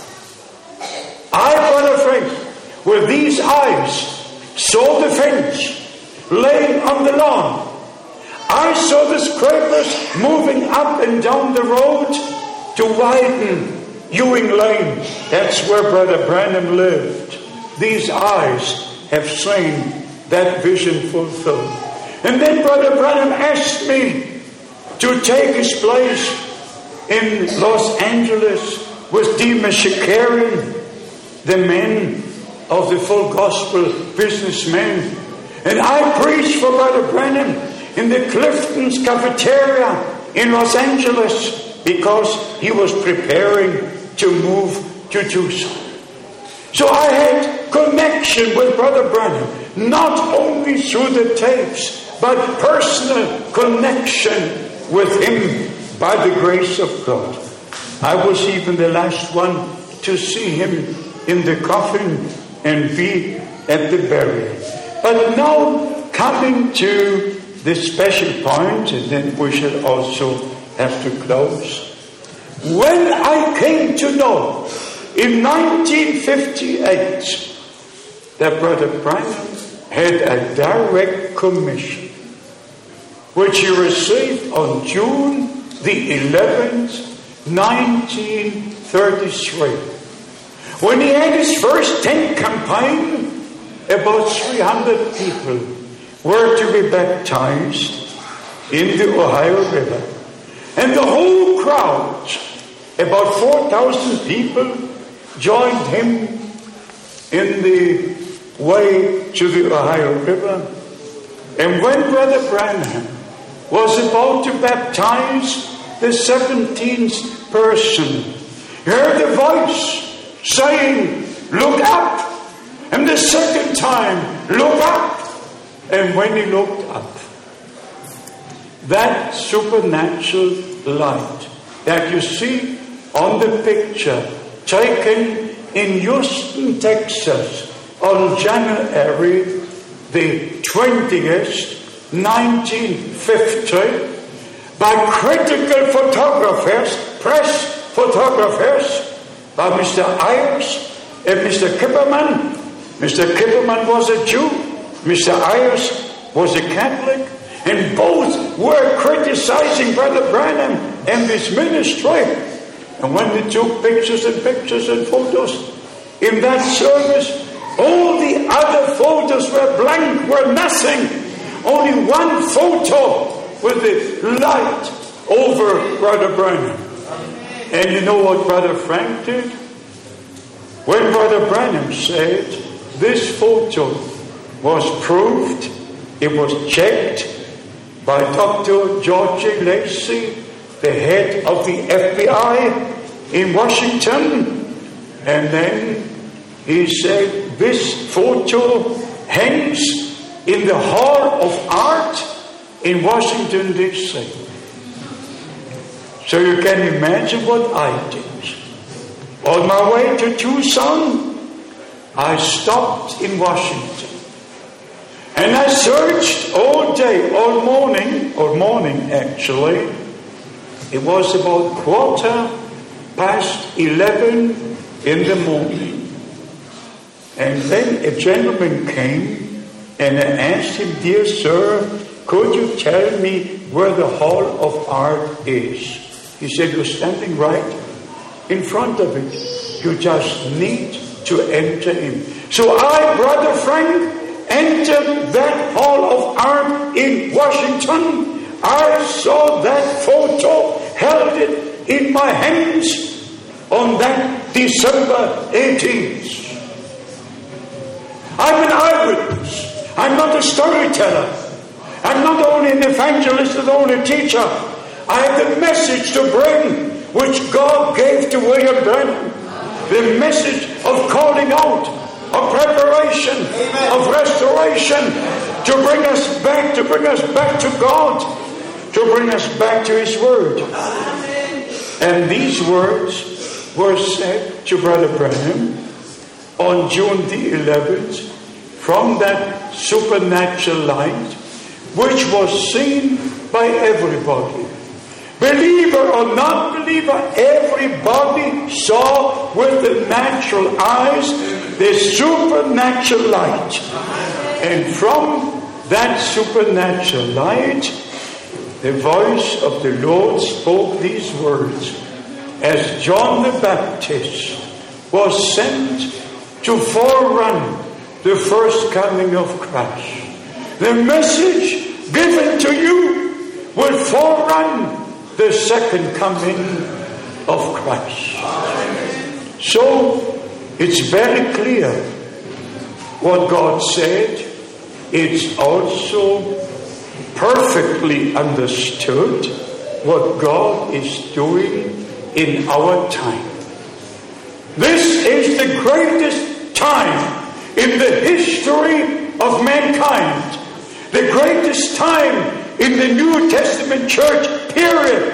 I, Brother Frank, with these eyes, saw the fence laying on the lawn. I saw the scrapers moving up and down the road to widen Ewing Lane. That's where Brother Branham lived. These eyes have seen that vision fulfilled. And then Brother Branham asked me to take his place in Los Angeles with Demas Shakarian, the men of the full gospel businessmen. And I preached for Brother Branham in the Clifton's cafeteria in Los Angeles because he was preparing to move to Tucson. So I had connection with Brother Branham, not only through the tapes, but personal connection with him by the grace of God. I was even the last one to see him in the coffin and be at the burial. But now coming to the special point, and then we shall also have to close. When I came to know in 1958 that Brother Branham had a direct commission, which he received on June the 11th, 1933. When he had his first tent campaign, about 300 people were to be baptized in the Ohio River. And the whole crowd, about 4,000 people, joined him in the way to the Ohio River. And when Brother Branham was about to baptize the 17th person, he heard a voice saying, "Look up." And the second time, "Look up." And when he looked up, that supernatural light that you see on the picture taken in Houston, Texas on January the 20th, 1950, by critical photographers, press photographers, by Mr. Ayers and Mr. Kipperman. Mr. Kipperman was a Jew. Mr. Ayers was a Catholic. And both were criticizing Brother Branham and his ministry. And when they took pictures and photos in that service, all the other photos were blank, were nothing. Only one photo with the light over Brother Branham. And you know what Brother Frank did? When Brother Branham said this photo was proved, it was checked by Dr. George J. Lacey, the head of the FBI in Washington. And then he said this photo hangs in the Hall of Art in Washington, D.C. So you can imagine what I did. On my way to Tucson, I stopped in Washington. And I searched all day, all morning actually. It was about 11:15 in the morning. And then a gentleman came and I asked him, "Dear sir, could you tell me where the Hall of Art is?" He said, "You're standing right in front of it. You just need to enter in." So I, Brother Frank, entered that Hall of Art in Washington. I saw that photo, held it in my hands on that December 18th. I'm an eyewitness. I'm not a storyteller. I'm not only an evangelist, not only a teacher. I have the message to bring which God gave to William Branham. The message of calling out, of preparation, of restoration, to bring us back to God, to bring us back to His Word. And these words were said to Brother Branham on June the 11th from that supernatural light, which was seen by everybody. Believer or non-believer, everybody saw with the natural eyes the supernatural light. And from that supernatural light, the voice of the Lord spoke these words as John the Baptist was sent to forerun the first coming of Christ. The message given to you will forerun the second coming of Christ. So it's very clear what God said. It's also perfectly understood what God is doing in our time. This is the greatest time in the history of mankind. The greatest time in the New Testament church, period,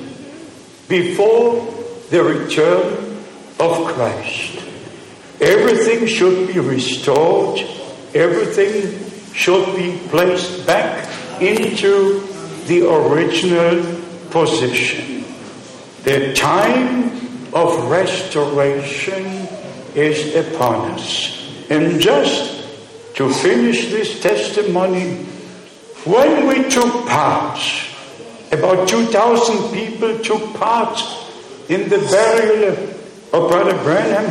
before the return of Christ. Everything should be restored. Everything should be placed back into the original position. The time of restoration is upon us. And just to finish this testimony, when we took part, about 2,000 people took part in the burial of Brother Branham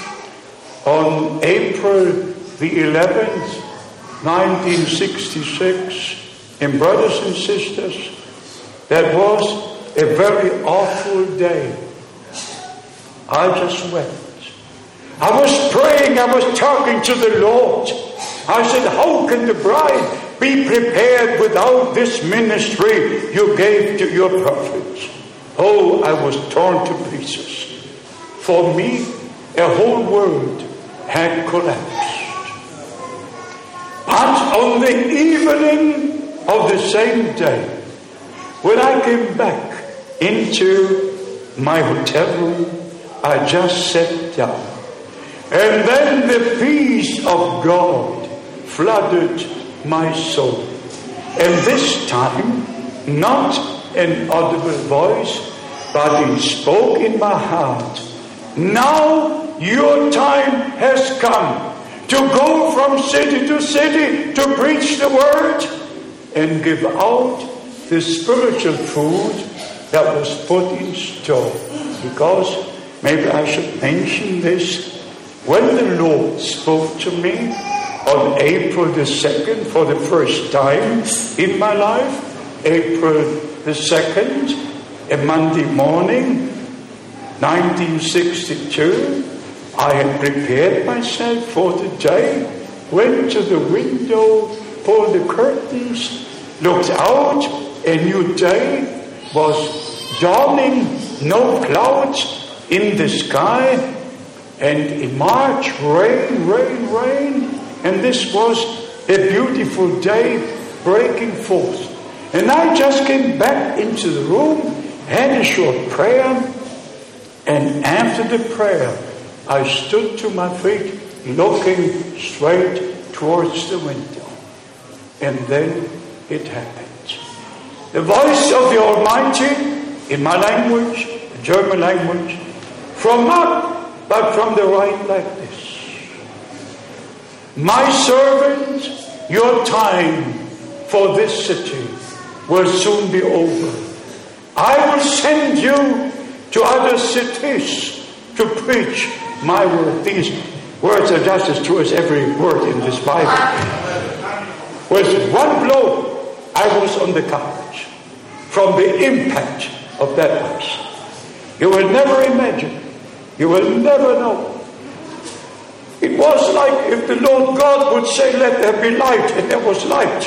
on April the 11th, 1966. And brothers and sisters, that was a very awful day. I just wept. I was praying, I was talking to the Lord. I said, how can the bride be prepared without this ministry you gave to your prophets? Oh, I was torn to pieces. For me, a whole world had collapsed. But on the evening of the same day, when I came back into my hotel room, I just sat down. And then the peace of God flooded my soul. And this time, not an audible voice, but it spoke in my heart. Now your time has come to go from city to city to preach the word. and give out the spiritual food that was put in store. Because, maybe I should mention this, when the Lord spoke to me on April the 2nd for the first time in my life, April the 2nd, a Monday morning, 1962, I had prepared myself for the day, went to the window, pulled the curtains, looked out, a new day was dawning, no clouds in the sky, and in March, rain, and this was a beautiful day breaking forth. And I just came back into the room, had a short prayer, and after the prayer, I stood to my feet, looking straight towards the window. And then it happened. The voice of the Almighty, in my language, the German language, from up, but from the right, like this. My servant, your time for this city will soon be over. I will send you to other cities to preach my word. These words are just as true as every word in this Bible. With one blow, I was on the couch from the impact of that voice. You will never imagine. You will never know. It was like if the Lord God would say, let there be light, and there was light.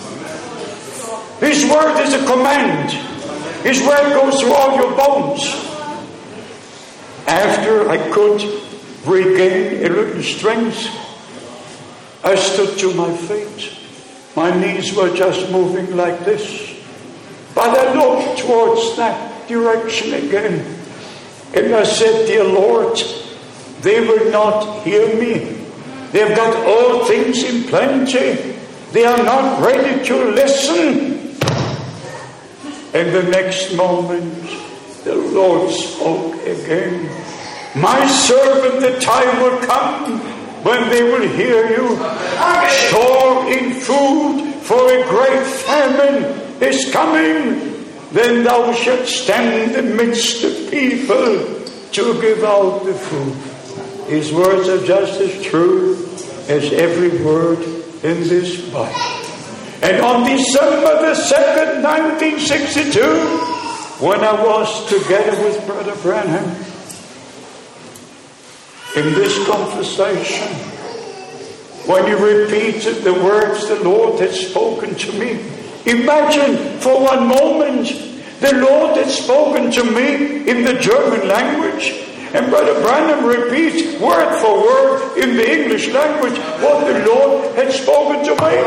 His word is a command. His word goes through all your bones. After I could regain a little strength, I stood to my feet. My knees were just moving like this. But I looked towards that direction again. And I said, dear Lord, they will not hear me. They've got all things in plenty. They are not ready to listen. And the next moment, the Lord spoke again. My servant, the time will come when they will hear you. Store in food, for a great famine is coming. Then thou shalt stand amidst the people to give out the food. His words are just as true as every word in this Bible. And on December the 2nd, 1962, when I was together with Brother Branham in this conversation, when he repeated the words the Lord had spoken to me, imagine for one moment the Lord had spoken to me in the German language, and Brother Branham repeats word for word in the English language what the Lord had spoken to me.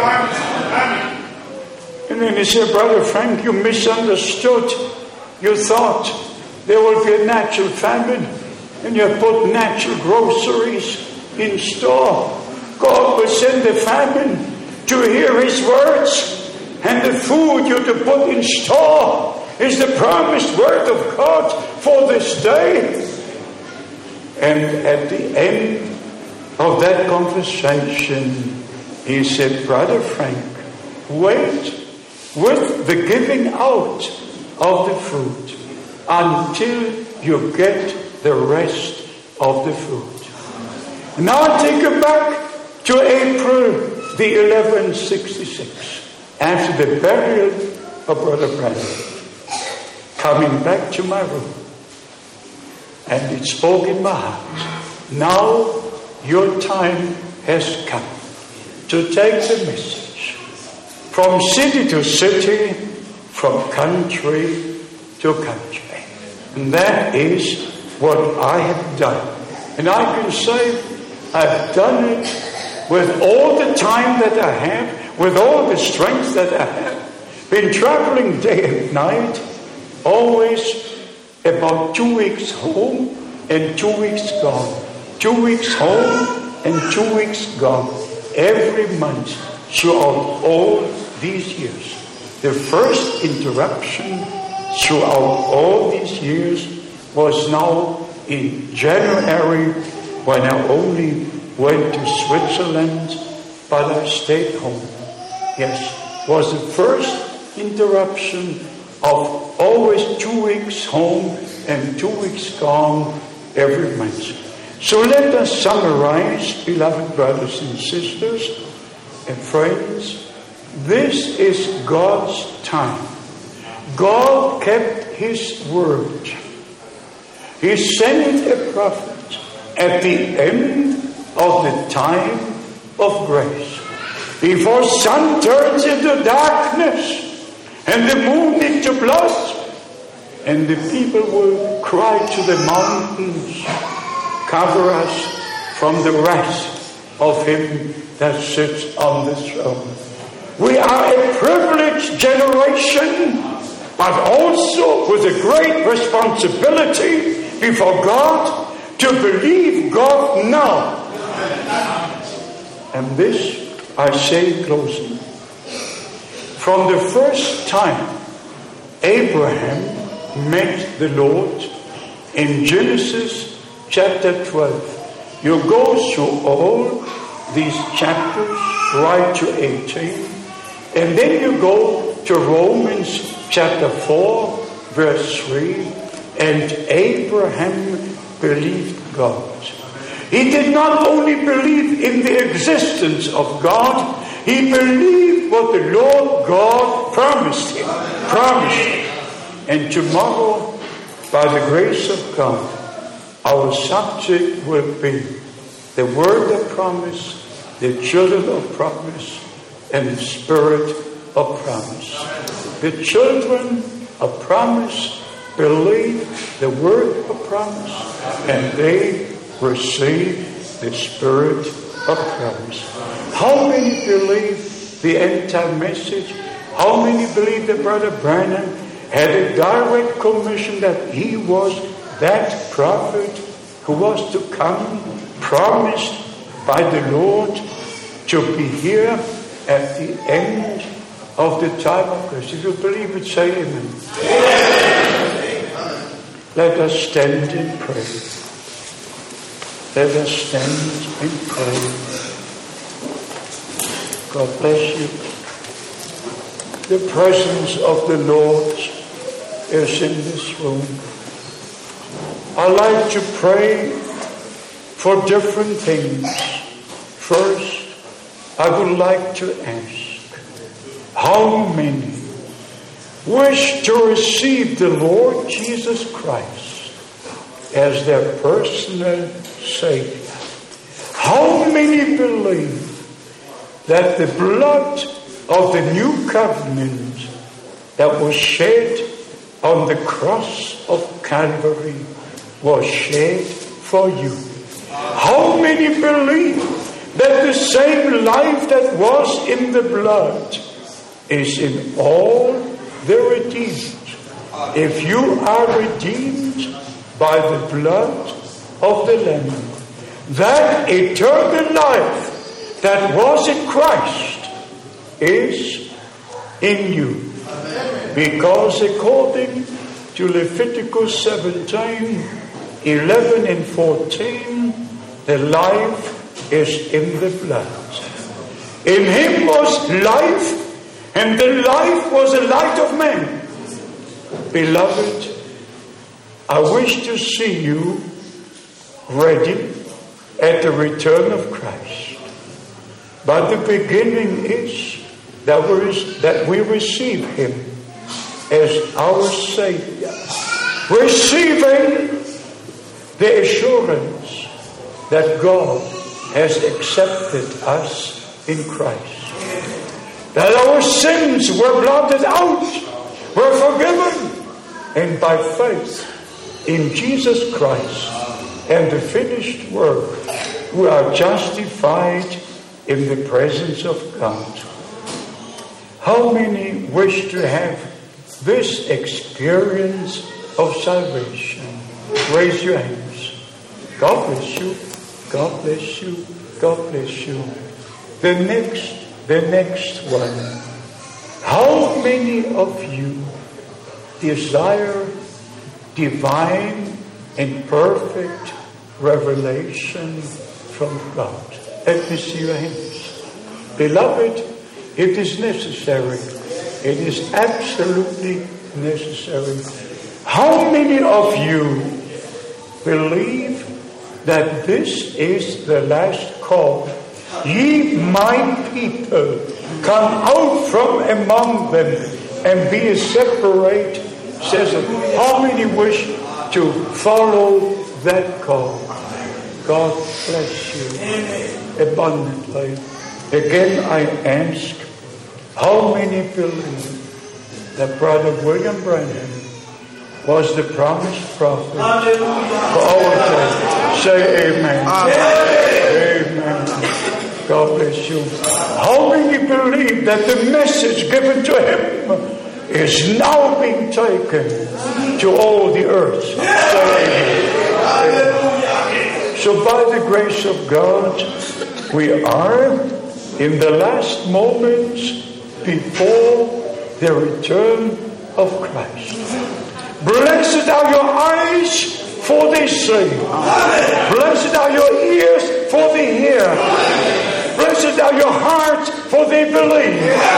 And then he said, Brother Frank, you misunderstood. You thought there will be a natural famine, and you have put natural groceries in store. God will send the famine to hear His words, and the food you're to put in store is the promised word of God for this day. And at the end of that conversation, he said, Brother Frank, wait with the giving out of the food until you get the rest of the food. Now take it back to April the 1166, after the burial of Brother Branham. Coming back to my room, and it spoke in my heart. Now your time has come to take the message from city to city, from country to country. And that is what I have done. And I can say I've done it with all the time that I have, with all the strength that I have. Been traveling day and night, always about 2 weeks home and 2 weeks gone. 2 weeks home and 2 weeks gone. Every month throughout all these years. The first interruption throughout all these years was now in January, when I only went to Switzerland, but I stayed home. Yes, was the first interruption of always 2 weeks home and 2 weeks gone every month. So let us summarize, beloved brothers and sisters and friends. This is God's time. God kept His word. He sent a prophet at the end of the time of grace. Before sun turns into darkness and the moon into blood, and the people will cry to the mountains, cover us from the wrath of Him that sits on the throne. We are a privileged generation, but also with a great responsibility before God to believe God now. And this I say in closing. From the first time Abraham met the Lord in Genesis chapter 12, you go through all these chapters right to 18, and then you go to Romans chapter 4 verse 3, and Abraham believed God. He did not only believe in the existence of God, he believed what the Lord God promised him. And tomorrow, by the grace of God, our subject will be the word of promise, the children of promise, and the spirit of promise. The children of promise believe the word of promise, and they receive the spirit of promise. How many believe the end-time message? How many believe that Brother Branham had a direct commission that he was that prophet who was to come, promised by the Lord to be here at the end of the time of grace? If you believe it, say amen. Let us stand and pray. Let us stand and pray. God bless you. The presence of the Lord is in this room. I like to pray for different things. First, I would like to ask, how many wish to receive the Lord Jesus Christ as their personal Savior? How many believe that the blood of the new covenant that was shed on the cross of Calvary was shed for you? How many believe that the same life that was in the blood is in all the redeemed? If you are redeemed by the blood of the Lamb, that eternal life that was in Christ is in you. Because according to Leviticus 17, 11 and 14, the life is in the blood. In Him was life, and the life was the light of man. Beloved, I wish to see you ready at the return of Christ. But the beginning is that we receive Him as our Savior, receiving the assurance that God has accepted us in Christ, that our sins were blotted out, were forgiven, and by faith in Jesus Christ and the finished work, we are justified in the presence of God. How many wish to have this experience of salvation? Raise your hands. God bless you. God bless you. God bless you. The next one. How many of you desire divine and perfect revelation from God? Let me see your hands. Beloved, It is necessary. It is absolutely necessary. How many of you believe that this is the last call? Ye my people, come out from among them and be separate, says it. How many wish to follow that call? God bless you abundantly. Again, I ask, how many believe that Brother William Branham was the promised prophet for our day? Say amen. Amen. God bless you. How many believe that the message given to him is now being taken to all the earth? So by the grace of God, we are in the last moments before the return of Christ. Blessed are your eyes, for they see. Blessed are your ears, for they hear. Blessed are your hearts, for they believe.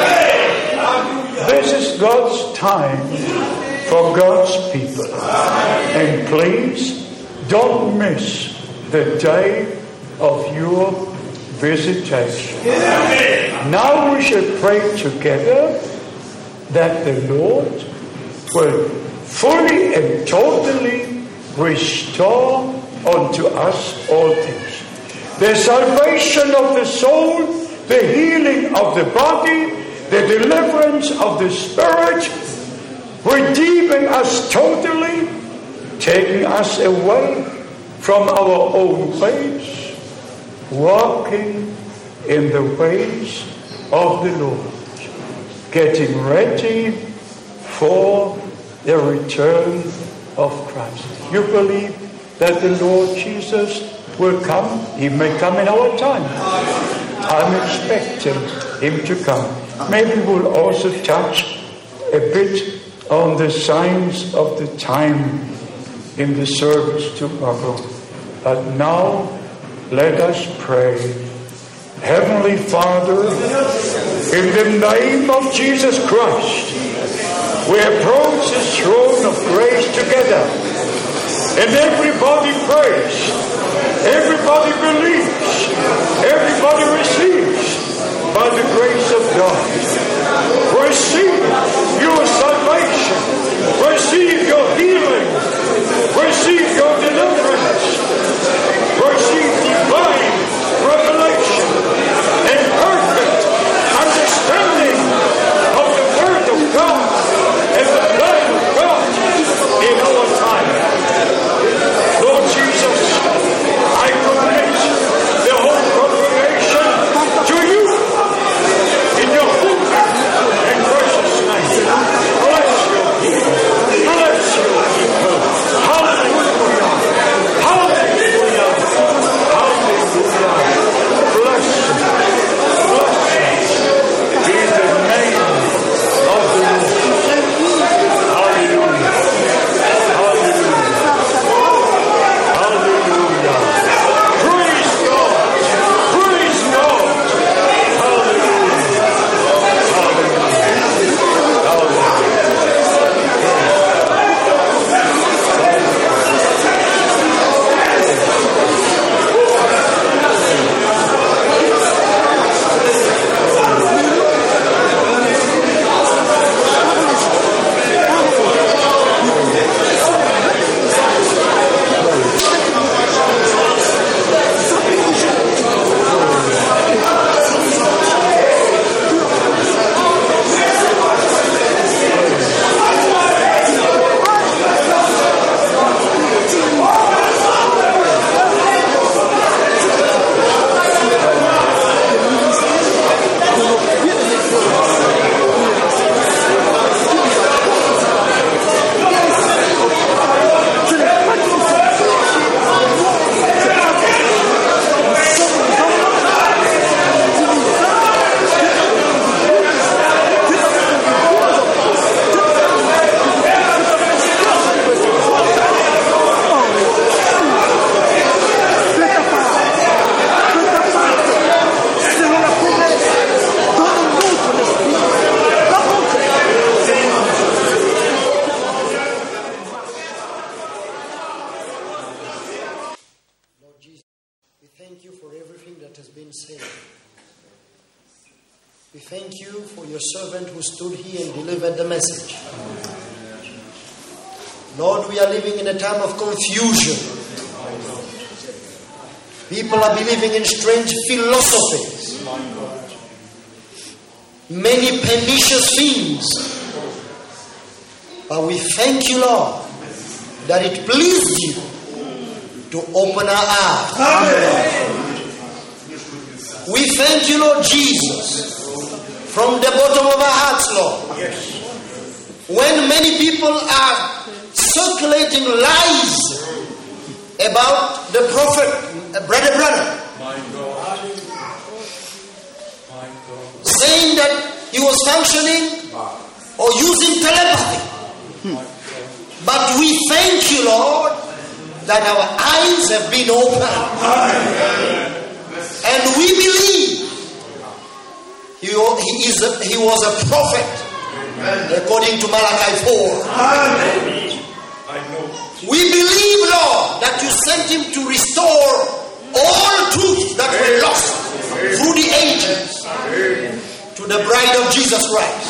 This is God's time for God's people. And please don't miss the day of your visitation. Now we should pray together that the Lord will fully and totally restore unto us all things. The salvation of the soul, the healing of the body, the deliverance of the spirit, redeeming us totally, taking us away from our own ways, walking in the ways of the Lord, getting ready for the return of Christ. You believe that the Lord Jesus will come? He may come in our time. I'm expecting him to come. Maybe we'll also touch a bit on the signs of the time in the service tomorrow. But now, let us pray. Heavenly Father, in the name of Jesus Christ, we approach the throne of grace together. And everybody prays, everybody believes, everybody receives by the grace of God. Receive your salvation, receive your healing, receive your deliverance, receive divine revelation and perfect understanding of the Word of God and the plan of God in our time. Lord Jesus, I commit the whole congregation to you in your holy everything that has been said. We thank you for your servant who stood here and delivered the message. Lord, we are living in a time of confusion. People are believing in strange philosophies. Many pernicious things. But we thank you, Lord, that it pleased you to open our eyes. Amen. We thank you, Lord Jesus, from the bottom of our hearts, Lord. Yes. When many people are circulating lies about the prophet, Brother Branham, saying that he was functioning or using telepathy. But we thank you, Lord, that our eyes have been opened. And we believe he was a prophet, according to Malachi 4. We believe, Lord, that you sent him to restore all truths that were lost through the ages to the bride of Jesus Christ.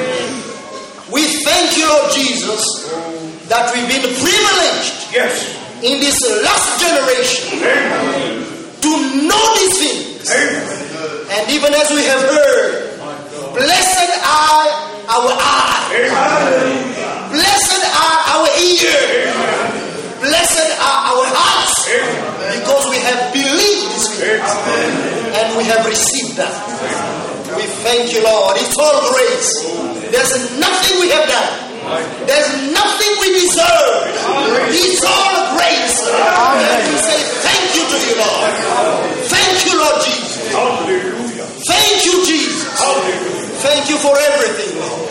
We thank you, Lord Jesus, that we've been privileged in this last generation to know these things. And even as we have heard, blessed are our eyes, blessed are our ears, blessed are our hearts, because we have believed these things and we have received that. We thank you, Lord. It's all grace. There's nothing we have done. There's nothing we deserve. It's all grace. And we say thank you to you, Lord. Thank you, Lord Jesus. Thank you, Jesus. Thank you for everything, Lord.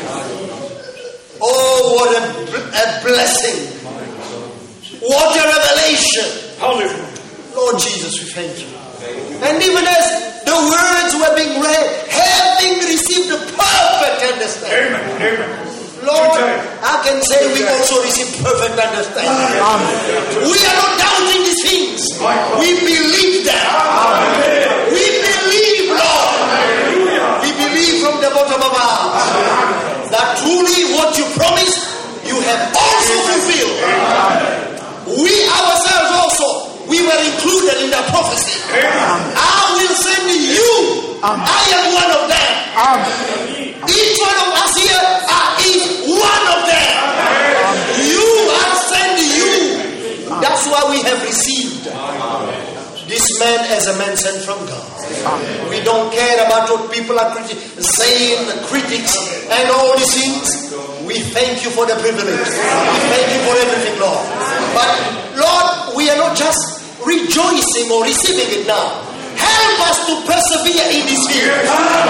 Oh, what a blessing. What a revelation. Lord Jesus, we thank you. And even as the words were being read, having received a perfect understanding. Amen. Lord, I can say we also receive perfect understanding. Amen. We are not doubting these things. We believe them. Amen. We believe, Lord. Amen. We believe from the bottom of our hearts that truly what you promised, you have also fulfilled. Amen. We ourselves also, we were included in the prophecy. Amen. I will send you. Amen. I am one of them. Amen. Each one of us here is one of them. Amen. You are sent you. Amen. That's why we have received this man as a man sent from God. Amen. We don't care about what people are saying, the critics and all these things. We thank you for the privilege. We thank you for everything, Lord. But Lord, we are not just rejoicing or receiving it now. Help us to persevere in this field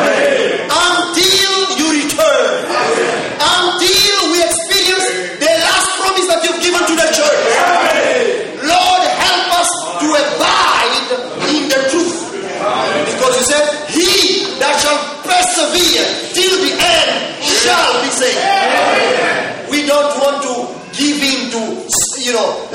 until you return, until we experience the last promise that you've given to the church. Lord, help us to abide in the truth, because you said, he that shall persevere till the end shall be saved. We don't want to give in to,